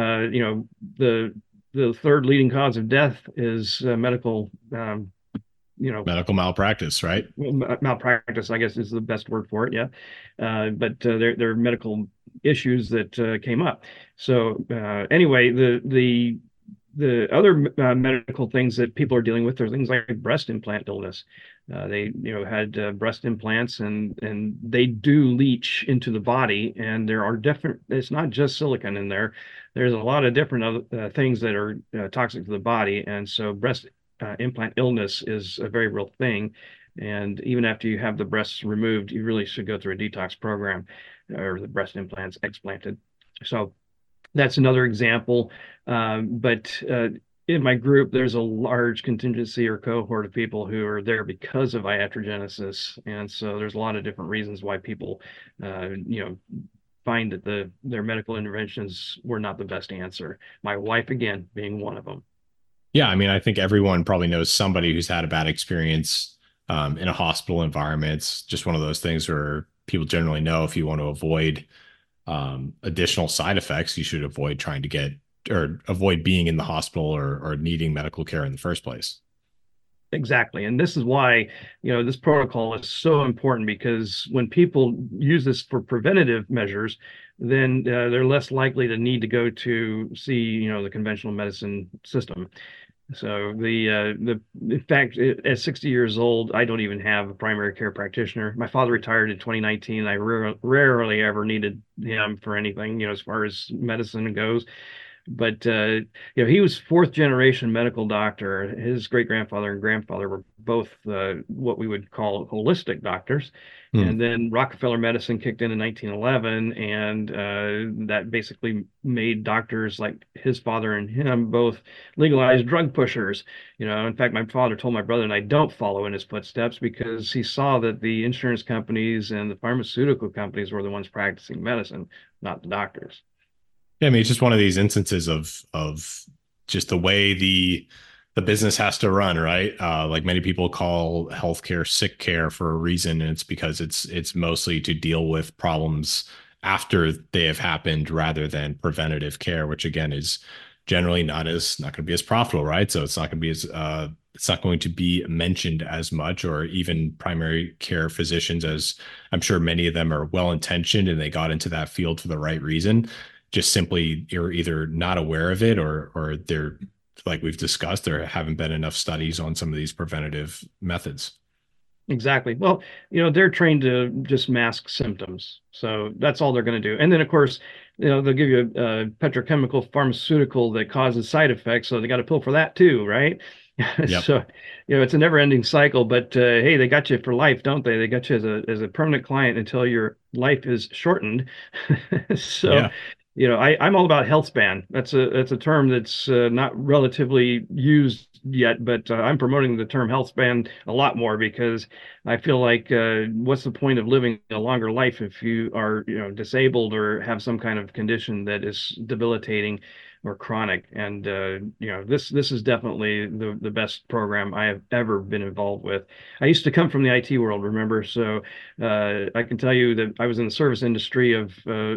the third leading cause of death is medical medical malpractice, right? Malpractice, I guess, is the best word for it. Yeah. But there are medical issues that came up. So anyway, the other medical things that people are dealing with are things like breast implant illness. They, had breast implants, and they do leach into the body, and there are different. It's not just silicon in there. There's a lot of different other things that are toxic to the body, and so breast implant illness is a very real thing. And even after you have the breasts removed, you really should go through a detox program, or the breast implants explanted. So that's another example. But in my group, there's a large contingency or cohort of people who are there because of iatrogenesis. And so there's a lot of different reasons why people, find that their medical interventions were not the best answer. My wife, again, being one of them. Yeah, I mean, I think everyone probably knows somebody who's had a bad experience in a hospital environment. It's just one of those things where people generally know if you want to avoid additional side effects, you should avoid trying to get or avoid being in the hospital or needing medical care in the first place. Exactly. And this is why, this protocol is so important, because when people use this for preventative measures, then they're less likely to need to go to see, the conventional medicine system. So in fact, at 60 years old, I don't even have a primary care practitioner. My father retired in 2019, and I rarely ever needed him for anything, as far as medicine goes. But he was fourth generation medical doctor. His great grandfather and grandfather were both what we would call holistic doctors. Hmm. And then Rockefeller medicine kicked in 1911, and that basically made doctors like his father and him both legalized drug pushers. In fact, my father told my brother and I, don't follow in his footsteps, because he saw that the insurance companies and the pharmaceutical companies were the ones practicing medicine, not the doctors. Yeah, I mean, it's just one of these instances of just the way the business has to run, right? Like many people call healthcare sick care for a reason, and it's because it's mostly to deal with problems after they have happened rather than preventative care, which again is generally not going to be as profitable, right? So it's not going to be mentioned as much, or even primary care physicians, as I'm sure many of them are well intentioned and they got into that field for the right reason. Just simply you're either not aware of it, or they're, like we've discussed, there haven't been enough studies on some of these preventative methods. Exactly. Well, they're trained to just mask symptoms. So that's all they're going to do. And then, of course, they'll give you a petrochemical pharmaceutical that causes side effects. So they got a pill for that too, right? Yep. So, it's a never-ending cycle. But hey, they got you for life, don't they? They got you as a permanent client until your life is shortened. So, Yeah. I'm all about health span. That's a term that's not relatively used yet, but I'm promoting the term health span a lot more, because I feel like what's the point of living a longer life if you are, disabled or have some kind of condition that is debilitating or chronic? And this is definitely the best program I have ever been involved with. I used to come from the IT world, remember? So I can tell you that I was in the service industry of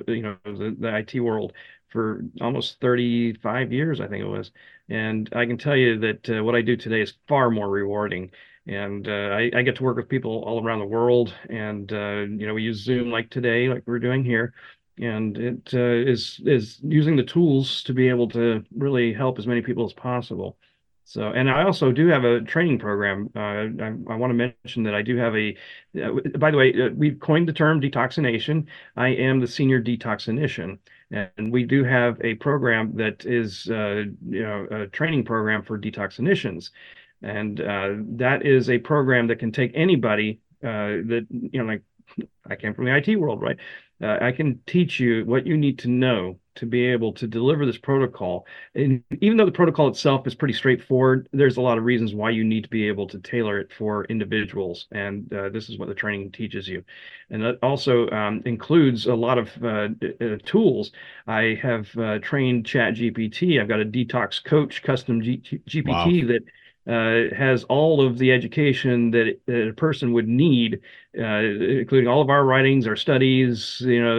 the IT world for almost 35 years, I think it was. And I can tell you that what I do today is far more rewarding. And I get to work with people all around the world. And we use Zoom like today, like we're doing here. And it is using the tools to be able to really help as many people as possible. So, and I also do have a training program. I want to mention that I do have by the way, we coined the term detoxination. I am the senior detoxinician, and we do have a program that is, a training program for detoxinicians. And that is a program that can take anybody that, like I came from the IT world, right? I can teach you what you need to know to be able to deliver this protocol. And even though the protocol itself is pretty straightforward, there's a lot of reasons why you need to be able to tailor it for individuals. And this is what the training teaches you. And that also includes a lot of tools. I have trained ChatGPT. I've got a detox coach custom Wow. GPT that has all of the education that a person would need, including all of our writings, our studies.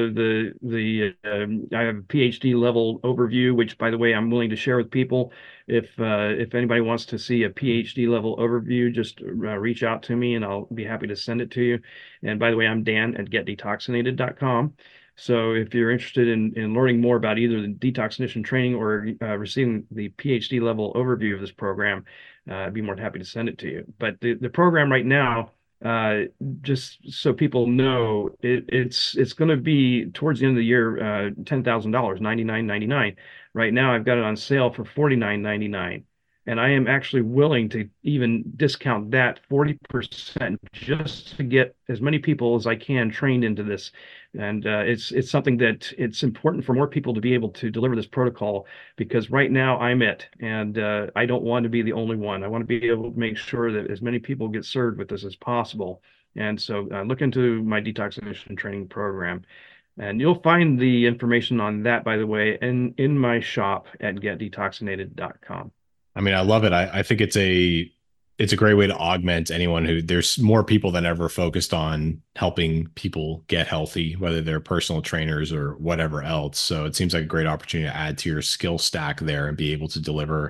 I have a PhD level overview, which, by the way, I'm willing to share with people. If anybody wants to see a PhD level overview, just reach out to me, and I'll be happy to send it to you. And by the way, I'm Dan at getdetoxinated.com. So if you're interested in learning more about either the detoxination training or receiving the PhD level overview of this program, I'd be more than happy to send it to you. But the program right now, uh, just so people know, it's going to be towards the end of the year, $10,000, 99.99. Right now, I've got it on sale for 49.99, and I am actually willing to even discount that 40% just to get as many people as I can trained into this. And it's something that it's important for more people to be able to deliver this protocol, because right now I'm it, and I don't want to be the only one. I want to be able to make sure that as many people get served with this as possible. And so look into my detoxification training program. And you'll find the information on that, by the way, in my shop at getdetoxinated.com. I mean, I love it. I think it's a great way to augment anyone who there's more people than ever focused on helping people get healthy, whether they're personal trainers or whatever else. So it seems like a great opportunity to add to your skill stack there and be able to deliver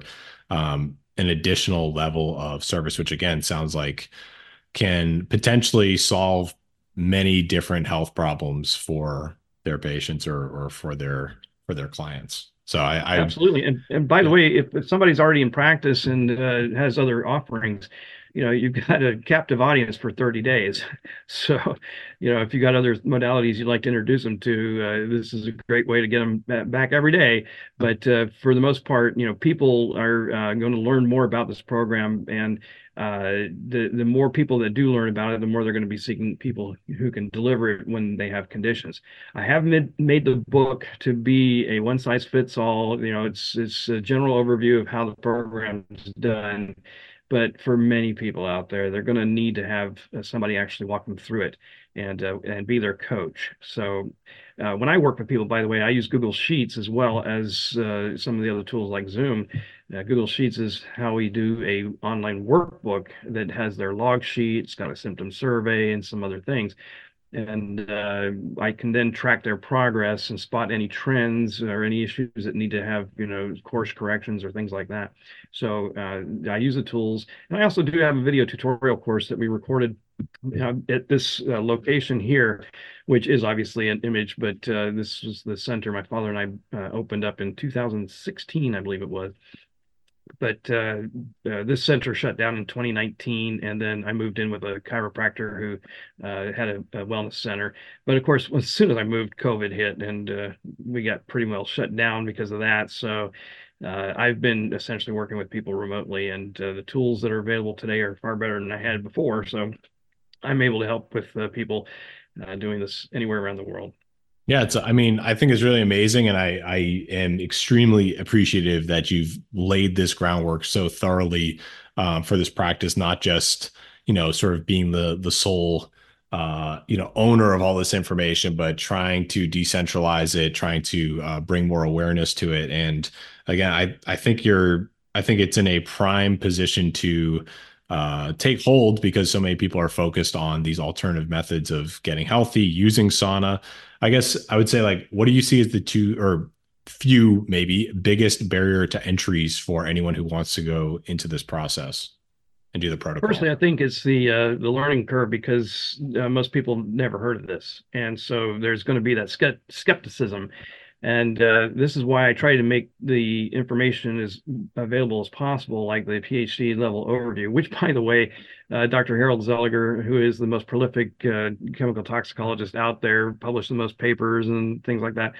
an additional level of service, which again sounds like can potentially solve many different health problems for their patients or for their clients. So I Absolutely. And by the yeah. way, if somebody's already in practice and has other offerings, you've got a captive audience for 30 days. So, if you got other modalities you'd like to introduce them to, this is a great way to get them back every day. But for the most part, people are going to learn more about this program, and the more people that do learn about it, the more they're going to be seeking people who can deliver it when they have conditions. I haven't made the book to be a one size fits all. It's a general overview of how the program's done. But for many people out there, they're going to need to have somebody actually walk them through it and be their coach. So when I work with people, by the way, I use Google Sheets as well as some of the other tools like Zoom. Google Sheets is how we do a online workbook that has their log sheet. It's got a symptom survey and some other things, and I can then track their progress and spot any trends or any issues that need to have, course corrections or things like that. So I use the tools, and I also do have a video tutorial course that we recorded at this location here, which is obviously an image, but this was the center my father and I opened up in 2016, I believe it was. But this center shut down in 2019, and then I moved in with a chiropractor who had a wellness center. But of course, as soon as I moved, COVID hit, and we got pretty well shut down because of that. So I've been essentially working with people remotely, and the tools that are available today are far better than I had before. So I'm able to help with people doing this anywhere around the world. Yeah, I mean, I think it's really amazing. And I am extremely appreciative that you've laid this groundwork so thoroughly for this practice, not just, sort of being the sole, owner of all this information, but trying to decentralize it, trying to bring more awareness to it. And again, I think it's in a prime position to take hold because so many people are focused on these alternative methods of getting healthy using sauna. I guess I would say, like, what do you see as the two or few maybe biggest barrier to entries for anyone who wants to go into this process and do the Personally, protocol? I think it's the learning curve, because most people never heard of this, and so there's going to be that skepticism. And this is why I try to make the information as available as possible, like the PhD level overview, which, by the way, Dr. Harold Zeliger, who is the most prolific chemical toxicologist out there, published the most papers and things like that.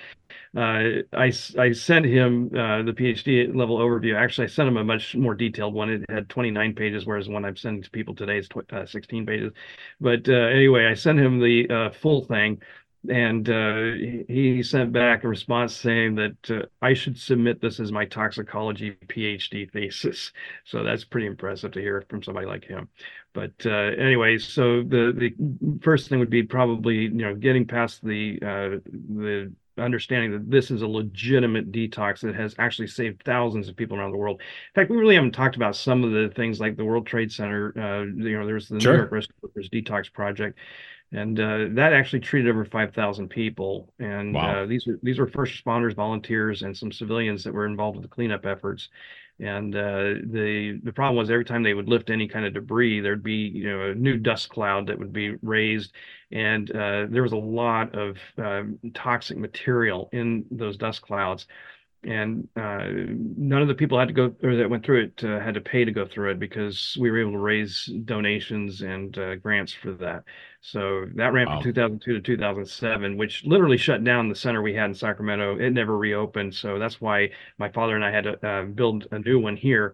I sent him the PhD level overview. Actually, I sent him a much more detailed one. It had 29 pages, whereas the one I'm sending to people today is 16 pages. But anyway, I sent him the full thing, and he sent back a response saying that I should submit this as my toxicology PhD thesis. So that's pretty impressive to hear from somebody like him. But anyway, so the first thing would be probably getting past the understanding that this is a legitimate detox that has actually saved thousands of people around the world. In fact, we really haven't talked about some of the things like the World Trade Center. There's the New York Sure. Rescue Workers Detox Project, and that actually treated over 5,000 people. And Wow. these were first responders, volunteers, and some civilians that were involved with the cleanup efforts. And the problem was every time they would lift any kind of debris, there'd be a new dust cloud that would be raised, and there was a lot of toxic material in those dust clouds. And none of the people had to go or that went through it had to pay to go through it because we were able to raise donations and grants for that. So that ran from Wow. 2002 to 2007, which literally shut down the center we had in Sacramento. It never reopened. So that's why my father and I had to build a new one here.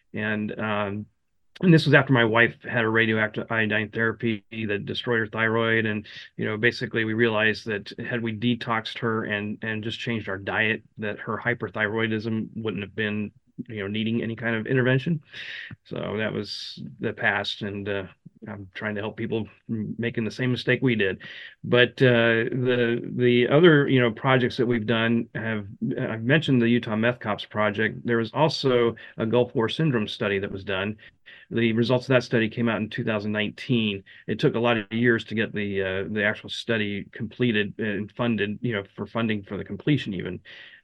And this was after my wife had a radioactive iodine therapy that destroyed her thyroid. And, basically we realized that had we detoxed her and just changed our diet, that her hyperthyroidism wouldn't have been, needing any kind of intervention. So that was the past. And I'm trying to help people making the same mistake we did. But the other, projects that we've done I've mentioned the Utah Meth Cops project. There was also a Gulf War syndrome study that was done. The results of that study came out in 2019. It took a lot of years to get the actual study completed and funded, for funding for the completion even.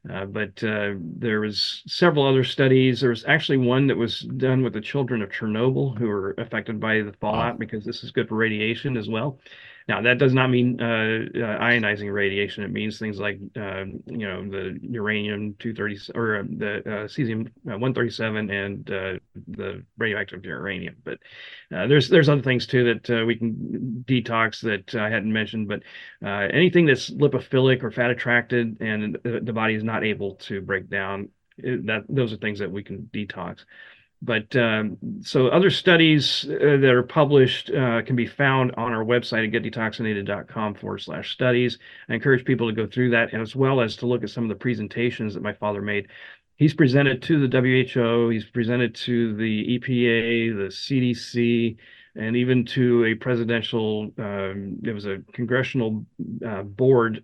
But there was several other studies. There was actually one that was done with the children of Chernobyl who were affected by the Wow. fallout because this is good for radiation as well. Now, that does not mean ionizing radiation. It means things like, the uranium 230 or the cesium 137 and the radioactive uranium. But there's other things too that we can detox that I hadn't mentioned. But anything that's lipophilic or fat attracted and the body is not able to break down, those are things that we can detox. But so other studies that are published can be found on our website at getdetoxinated.com/studies. I encourage people to go through that as well as to look at some of the presentations that my father made. He's presented to the WHO, he's presented to the EPA, the CDC, and even to a presidential, it was a congressional board.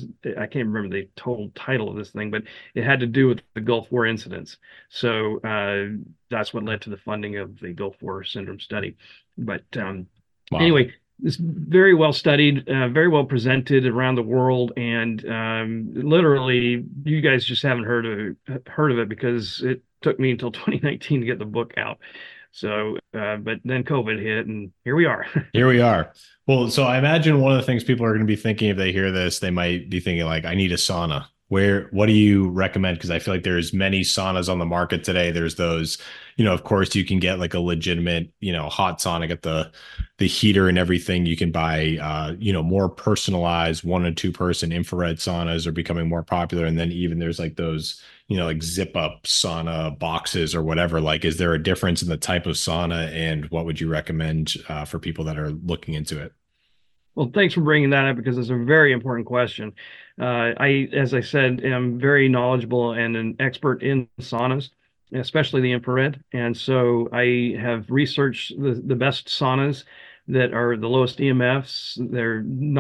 I can't remember the total title of this thing, but it had to do with the Gulf War incidents. So that's what led to the funding of the Gulf War syndrome study. But Wow. anyway, it's very well studied, very well presented around the world, and literally, you guys just haven't heard of it because it took me until 2019 to get the book out. So, but then COVID hit, and here we are. Here we are. Well, so I imagine one of the things people are going to be thinking if they hear this, they might be thinking like, I need a sauna. What do you recommend? Because I feel like there's many saunas on the market today. There's those, of course you can get like a legitimate, hot sauna, get the heater and everything. You can buy, more personalized 1 and 2 person infrared saunas are becoming more popular. And then even there's like those, like zip up sauna boxes or whatever. Like, is there a difference in the type of sauna and what would you recommend for people that are looking into it? Well, thanks for bringing that up because it's a very important question. As I said, am very knowledgeable and an expert in saunas, especially the infrared. And so I have researched the best saunas that are the lowest EMFs. They're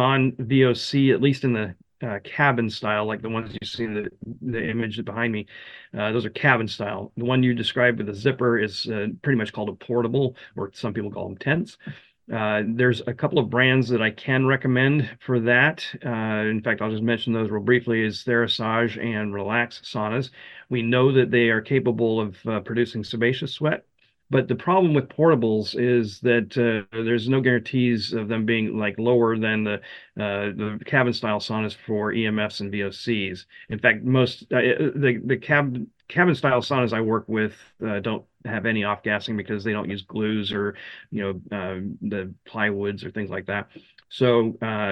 non-VOC, at least in the cabin style, like the ones you see in the image behind me. Those are cabin style. The one you described with the zipper is pretty much called a portable, or some people call them tents. There's a couple of brands that I can recommend for that. In fact, I'll just mention those real briefly is Therasage and Relax saunas. We know that they are capable of producing sebaceous sweat, but the problem with portables is that there's no guarantees of them being like lower than the cabin style saunas for EMFs and VOCs. In fact, most the cabin style saunas I work with don't have any off gassing because they don't use glues or the plywoods or things like that. So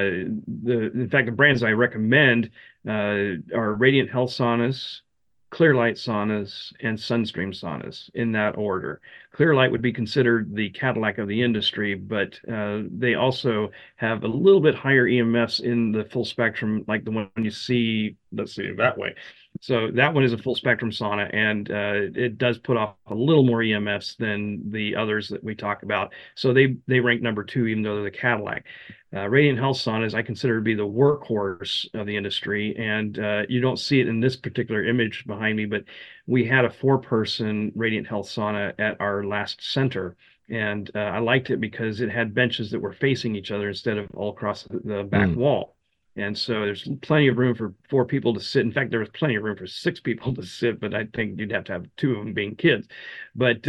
in fact the brands I recommend are Radiant Health saunas, Clearlight saunas, and Sunstream saunas in that order. Clearlight would be considered the Cadillac of the industry, but they also have a little bit higher EMFs in the full spectrum, like the one you see, let's see, that way. So that one is a full spectrum sauna, and it does put off a little more EMFs than the others that we talk about. So they rank number two, even though they're the Cadillac. Radiant Health saunas I consider to be the workhorse of the industry, and you don't see it in this particular image behind me, but we had a 4-person Radiant Health sauna at our last center. And I liked it because it had benches that were facing each other instead of all across the back Mm. wall. And so there's plenty of room for 4 people to sit. In fact, there was plenty of room for 6 people to sit, but I think you'd have to have 2 of them being kids. But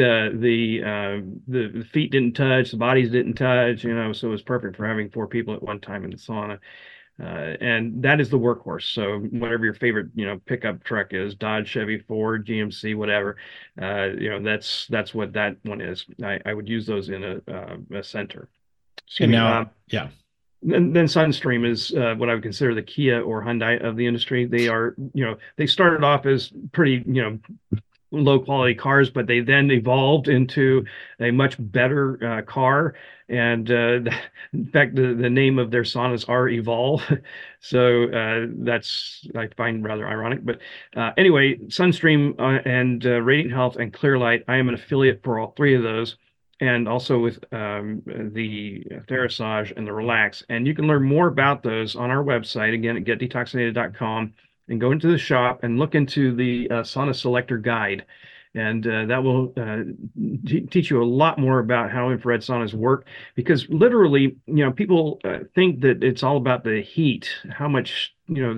the feet didn't touch, the bodies didn't touch, so it was perfect for having 4 people at one time in the sauna. And that is the workhorse. So whatever your favorite, pickup truck is, Dodge, Chevy, Ford, GMC, whatever, that's what that one is. I would use those in a center. Excuse And me. now, yeah. Then Sunstream is what I would consider the Kia or Hyundai of the industry. They are, they started off as pretty, low quality cars, but they then evolved into a much better car. And in fact, the name of their saunas are Evolve. So that's I find rather ironic. But anyway, Sunstream and Radiant Health and Clearlight, I am an affiliate for all three of those. And also with the Therasage and the Relax. And you can learn more about those on our website, again, at getdetoxinated.com, and go into the shop and look into the sauna selector guide. And that will teach you a lot more about how infrared saunas work. Because literally, people think that it's all about the heat, how much,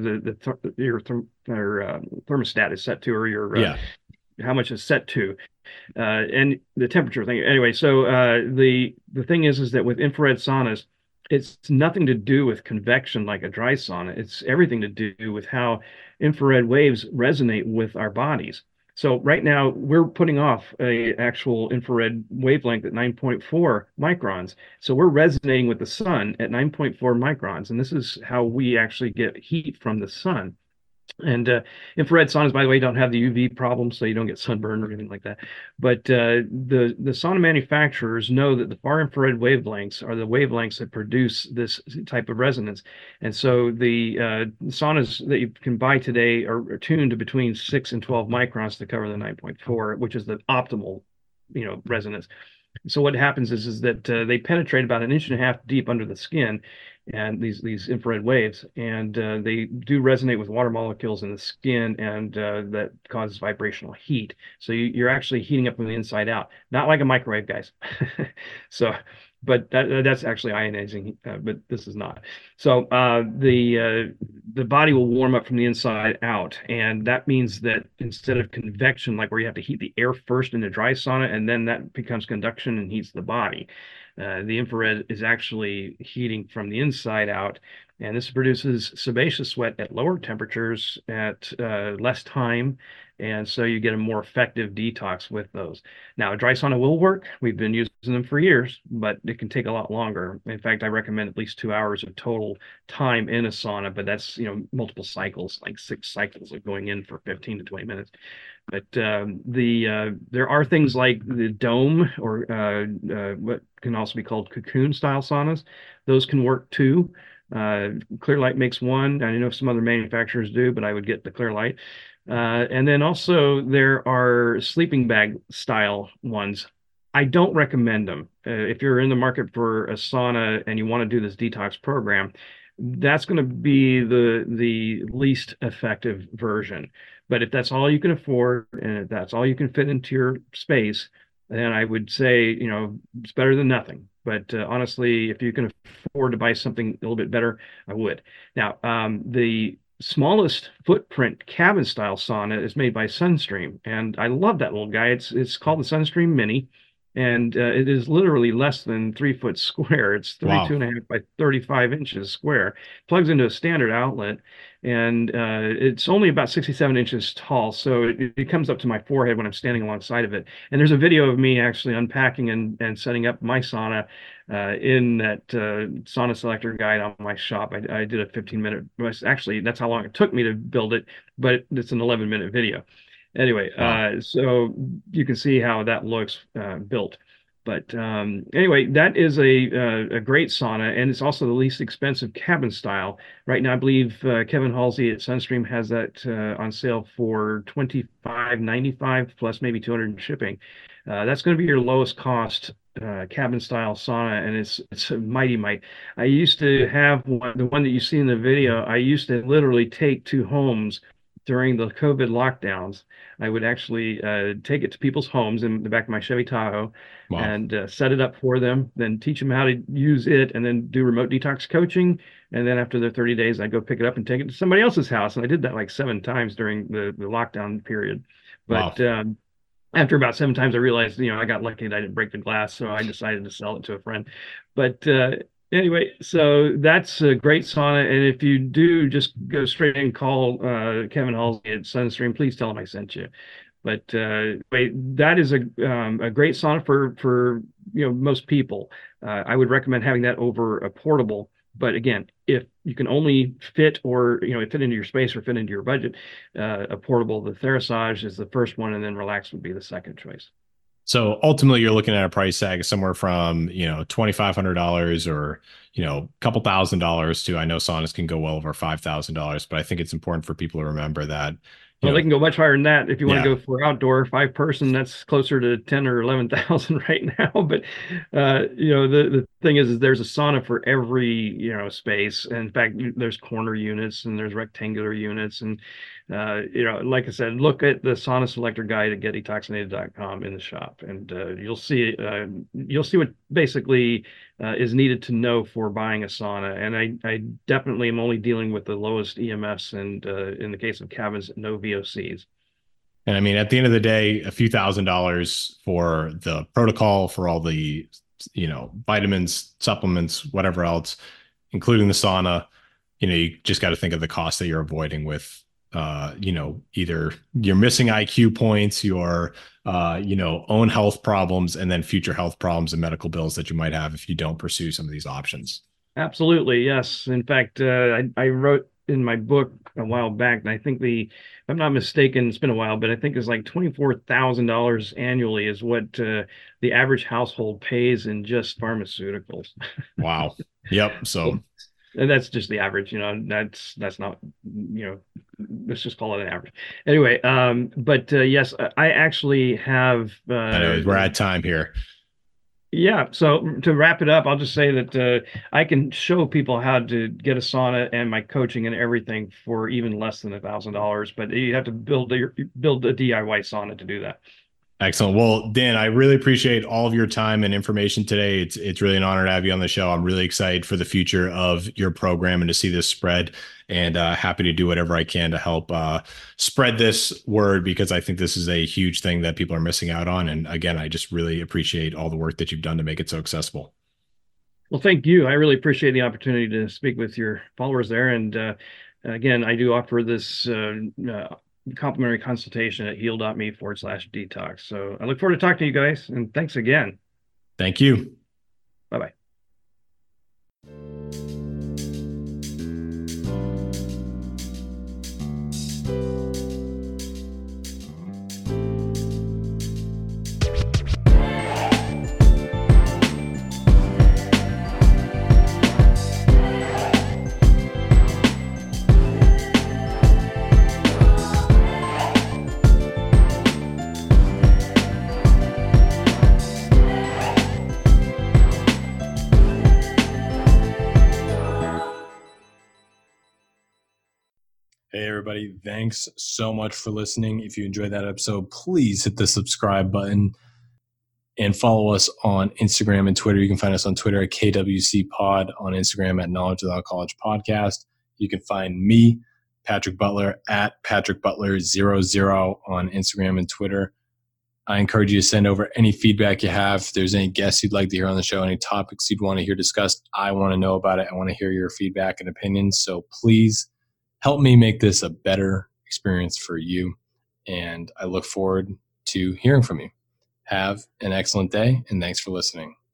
your thermostat is set to, or your Yeah. how much is set to, and the temperature thing. Anyway, so the thing is that with infrared saunas, it's nothing to do with convection like a dry sauna. It's everything to do with how infrared waves resonate with our bodies. So right now we're putting off a actual infrared wavelength at 9.4 microns. So we're resonating with the sun at 9.4 microns, and this is how we actually get heat from the sun. And infrared saunas, by the way, don't have the UV problem, so you don't get sunburn or anything like that. But the sauna manufacturers know that the far infrared wavelengths are the wavelengths that produce this type of resonance. And so the saunas that you can buy today are tuned to between 6 and 12 microns to cover the 9.4, which is the optimal, resonance. So what happens is that they penetrate about an inch and a half deep under the skin, and these infrared waves, and they do resonate with water molecules in the skin, and that causes vibrational heat. So you're actually heating up from the inside out, not like a microwave, guys. So, but that's actually ionizing, but this is not. So the body will warm up from the inside out, and that means that instead of convection, like where you have to heat the air first in a dry sauna, and then that becomes conduction and heats the body. The infrared is actually heating from the inside out, and this produces sebaceous sweat at lower temperatures at less time, and so you get a more effective detox with those. Now, a dry sauna will work. We've been using them for years, but it can take a lot longer. In fact, I recommend at least 2 hours of total time in a sauna, but that's, multiple cycles, like 6 cycles of going in for 15 to 20 minutes. But there are things like the dome, or what can also be called cocoon style saunas. Those can work too. Clearlight makes one. I know some other manufacturers do, but I would get the Clearlight. And then also there are sleeping bag style ones. I don't recommend them. If you're in the market for a sauna and you want to do this detox program, that's going to be the least effective version. But if that's all you can afford, and if that's all you can fit into your space, then I would say, it's better than nothing. But honestly, if you can afford to buy something a little bit better, I would. Now, the smallest footprint cabin style sauna is made by Sunstream, and I love that little guy. It's called the Sunstream Mini, and it is literally less than 3 foot square. It's Wow. 32 and a half by 35 inches square. Plugs into a standard outlet, and it's only about 67 inches tall. So it comes up to my forehead when I'm standing alongside of it. And there's a video of me actually unpacking and setting up my sauna in that sauna selector guide on my shop. I did a 15-minute, actually, that's how long it took me to build it, but it's an 11-minute video. Anyway, Wow. so you can see how that looks built. But anyway, that is a great sauna, and it's also the least expensive cabin style. Right now, I believe Kevin Halsey at Sunstream has that on sale for $25.95 plus maybe 200 in shipping. That's going to be your lowest cost cabin style sauna, and it's a mighty might. I used to have the one that you see in the video. I used to literally take to homes during the COVID lockdowns. I would actually take it to people's homes in the back of my Chevy Tahoe Wow. and set it up for them, then teach them how to use it, and then do remote detox coaching. And then after the 30 days, I'd go pick it up and take it to somebody else's house. And I did that like 7 times during the lockdown period. Wow. But after about 7 times, I realized, I got lucky that I didn't break the glass, so I decided to sell it to a friend. But Anyway, so that's a great sauna. And if you do, just go straight and call Kevin Halsey at Sunstream. Please tell him I sent you. But wait, that is a great sauna for most people. I would recommend having that over a portable. But again, if you can only fit or fit into your space or fit into your budget, a portable, the Therasage is the first one, and then Relax would be the second choice. So ultimately, you're looking at a price tag somewhere from $2,500 or a couple $1,000s to, I know saunas can go well over $5,000, but I think it's important for people to remember that you Well, they know can go much higher than that if you want to yeah. go for outdoor 5 person. That's closer to 10 or 11,000 right now. But the thing is there's a sauna for every space. In fact, there's corner units and there's rectangular units, and like I said, look at the sauna selector guide at getdetoxinated.com in the shop, and you'll see what basically is needed to know for buying a sauna. And I definitely am only dealing with the lowest EMFs, and in the case of cabins, no VOCs. And I mean, at the end of the day, a few $1,000s for the protocol, for all the, vitamins, supplements, whatever else, including the sauna, you just got to think of the cost that you're avoiding with, either you're missing IQ points, your, own health problems, and then future health problems and medical bills that you might have if you don't pursue some of these options. Absolutely, yes. In fact, I wrote in my book a while back, and I think if I'm not mistaken, it's been a while, but I think it's like $24,000 annually is what the average household pays in just pharmaceuticals. Wow. Yep. So And that's just the average, that's not, let's just call it an average. Anyway, but yes, I actually have I know we're at time here. yeah. So to wrap it up, I'll just say that I can show people how to get a sauna and my coaching and everything for even less than $1,000, but you have to build a DIY sauna to do that. Excellent. Well, Dan, I really appreciate all of your time and information today. It's really an honor to have you on the show. I'm really excited for the future of your program and to see this spread, and happy to do whatever I can to help spread this word, because I think this is a huge thing that people are missing out on. And again, I just really appreciate all the work that you've done to make it so accessible. Well, thank you. I really appreciate the opportunity to speak with your followers there. And again, I do offer this complimentary consultation at heal.me/detox. So I look forward to talking to you guys, and thanks again. Thank you. Bye bye. Hey, everybody. Thanks so much for listening. If you enjoyed that episode, please hit the subscribe button and follow us on Instagram and Twitter. You can find us on Twitter at KWC Pod, on Instagram at Knowledge Without College Podcast. You can find me, Patrick Butler, at Patrick Butler00 on Instagram and Twitter. I encourage you to send over any feedback you have. If there's any guests you'd like to hear on the show, any topics you'd want to hear discussed, I want to know about it. I want to hear your feedback and opinions. So please help me make this a better experience for you. And I look forward to hearing from you. Have an excellent day, and thanks for listening.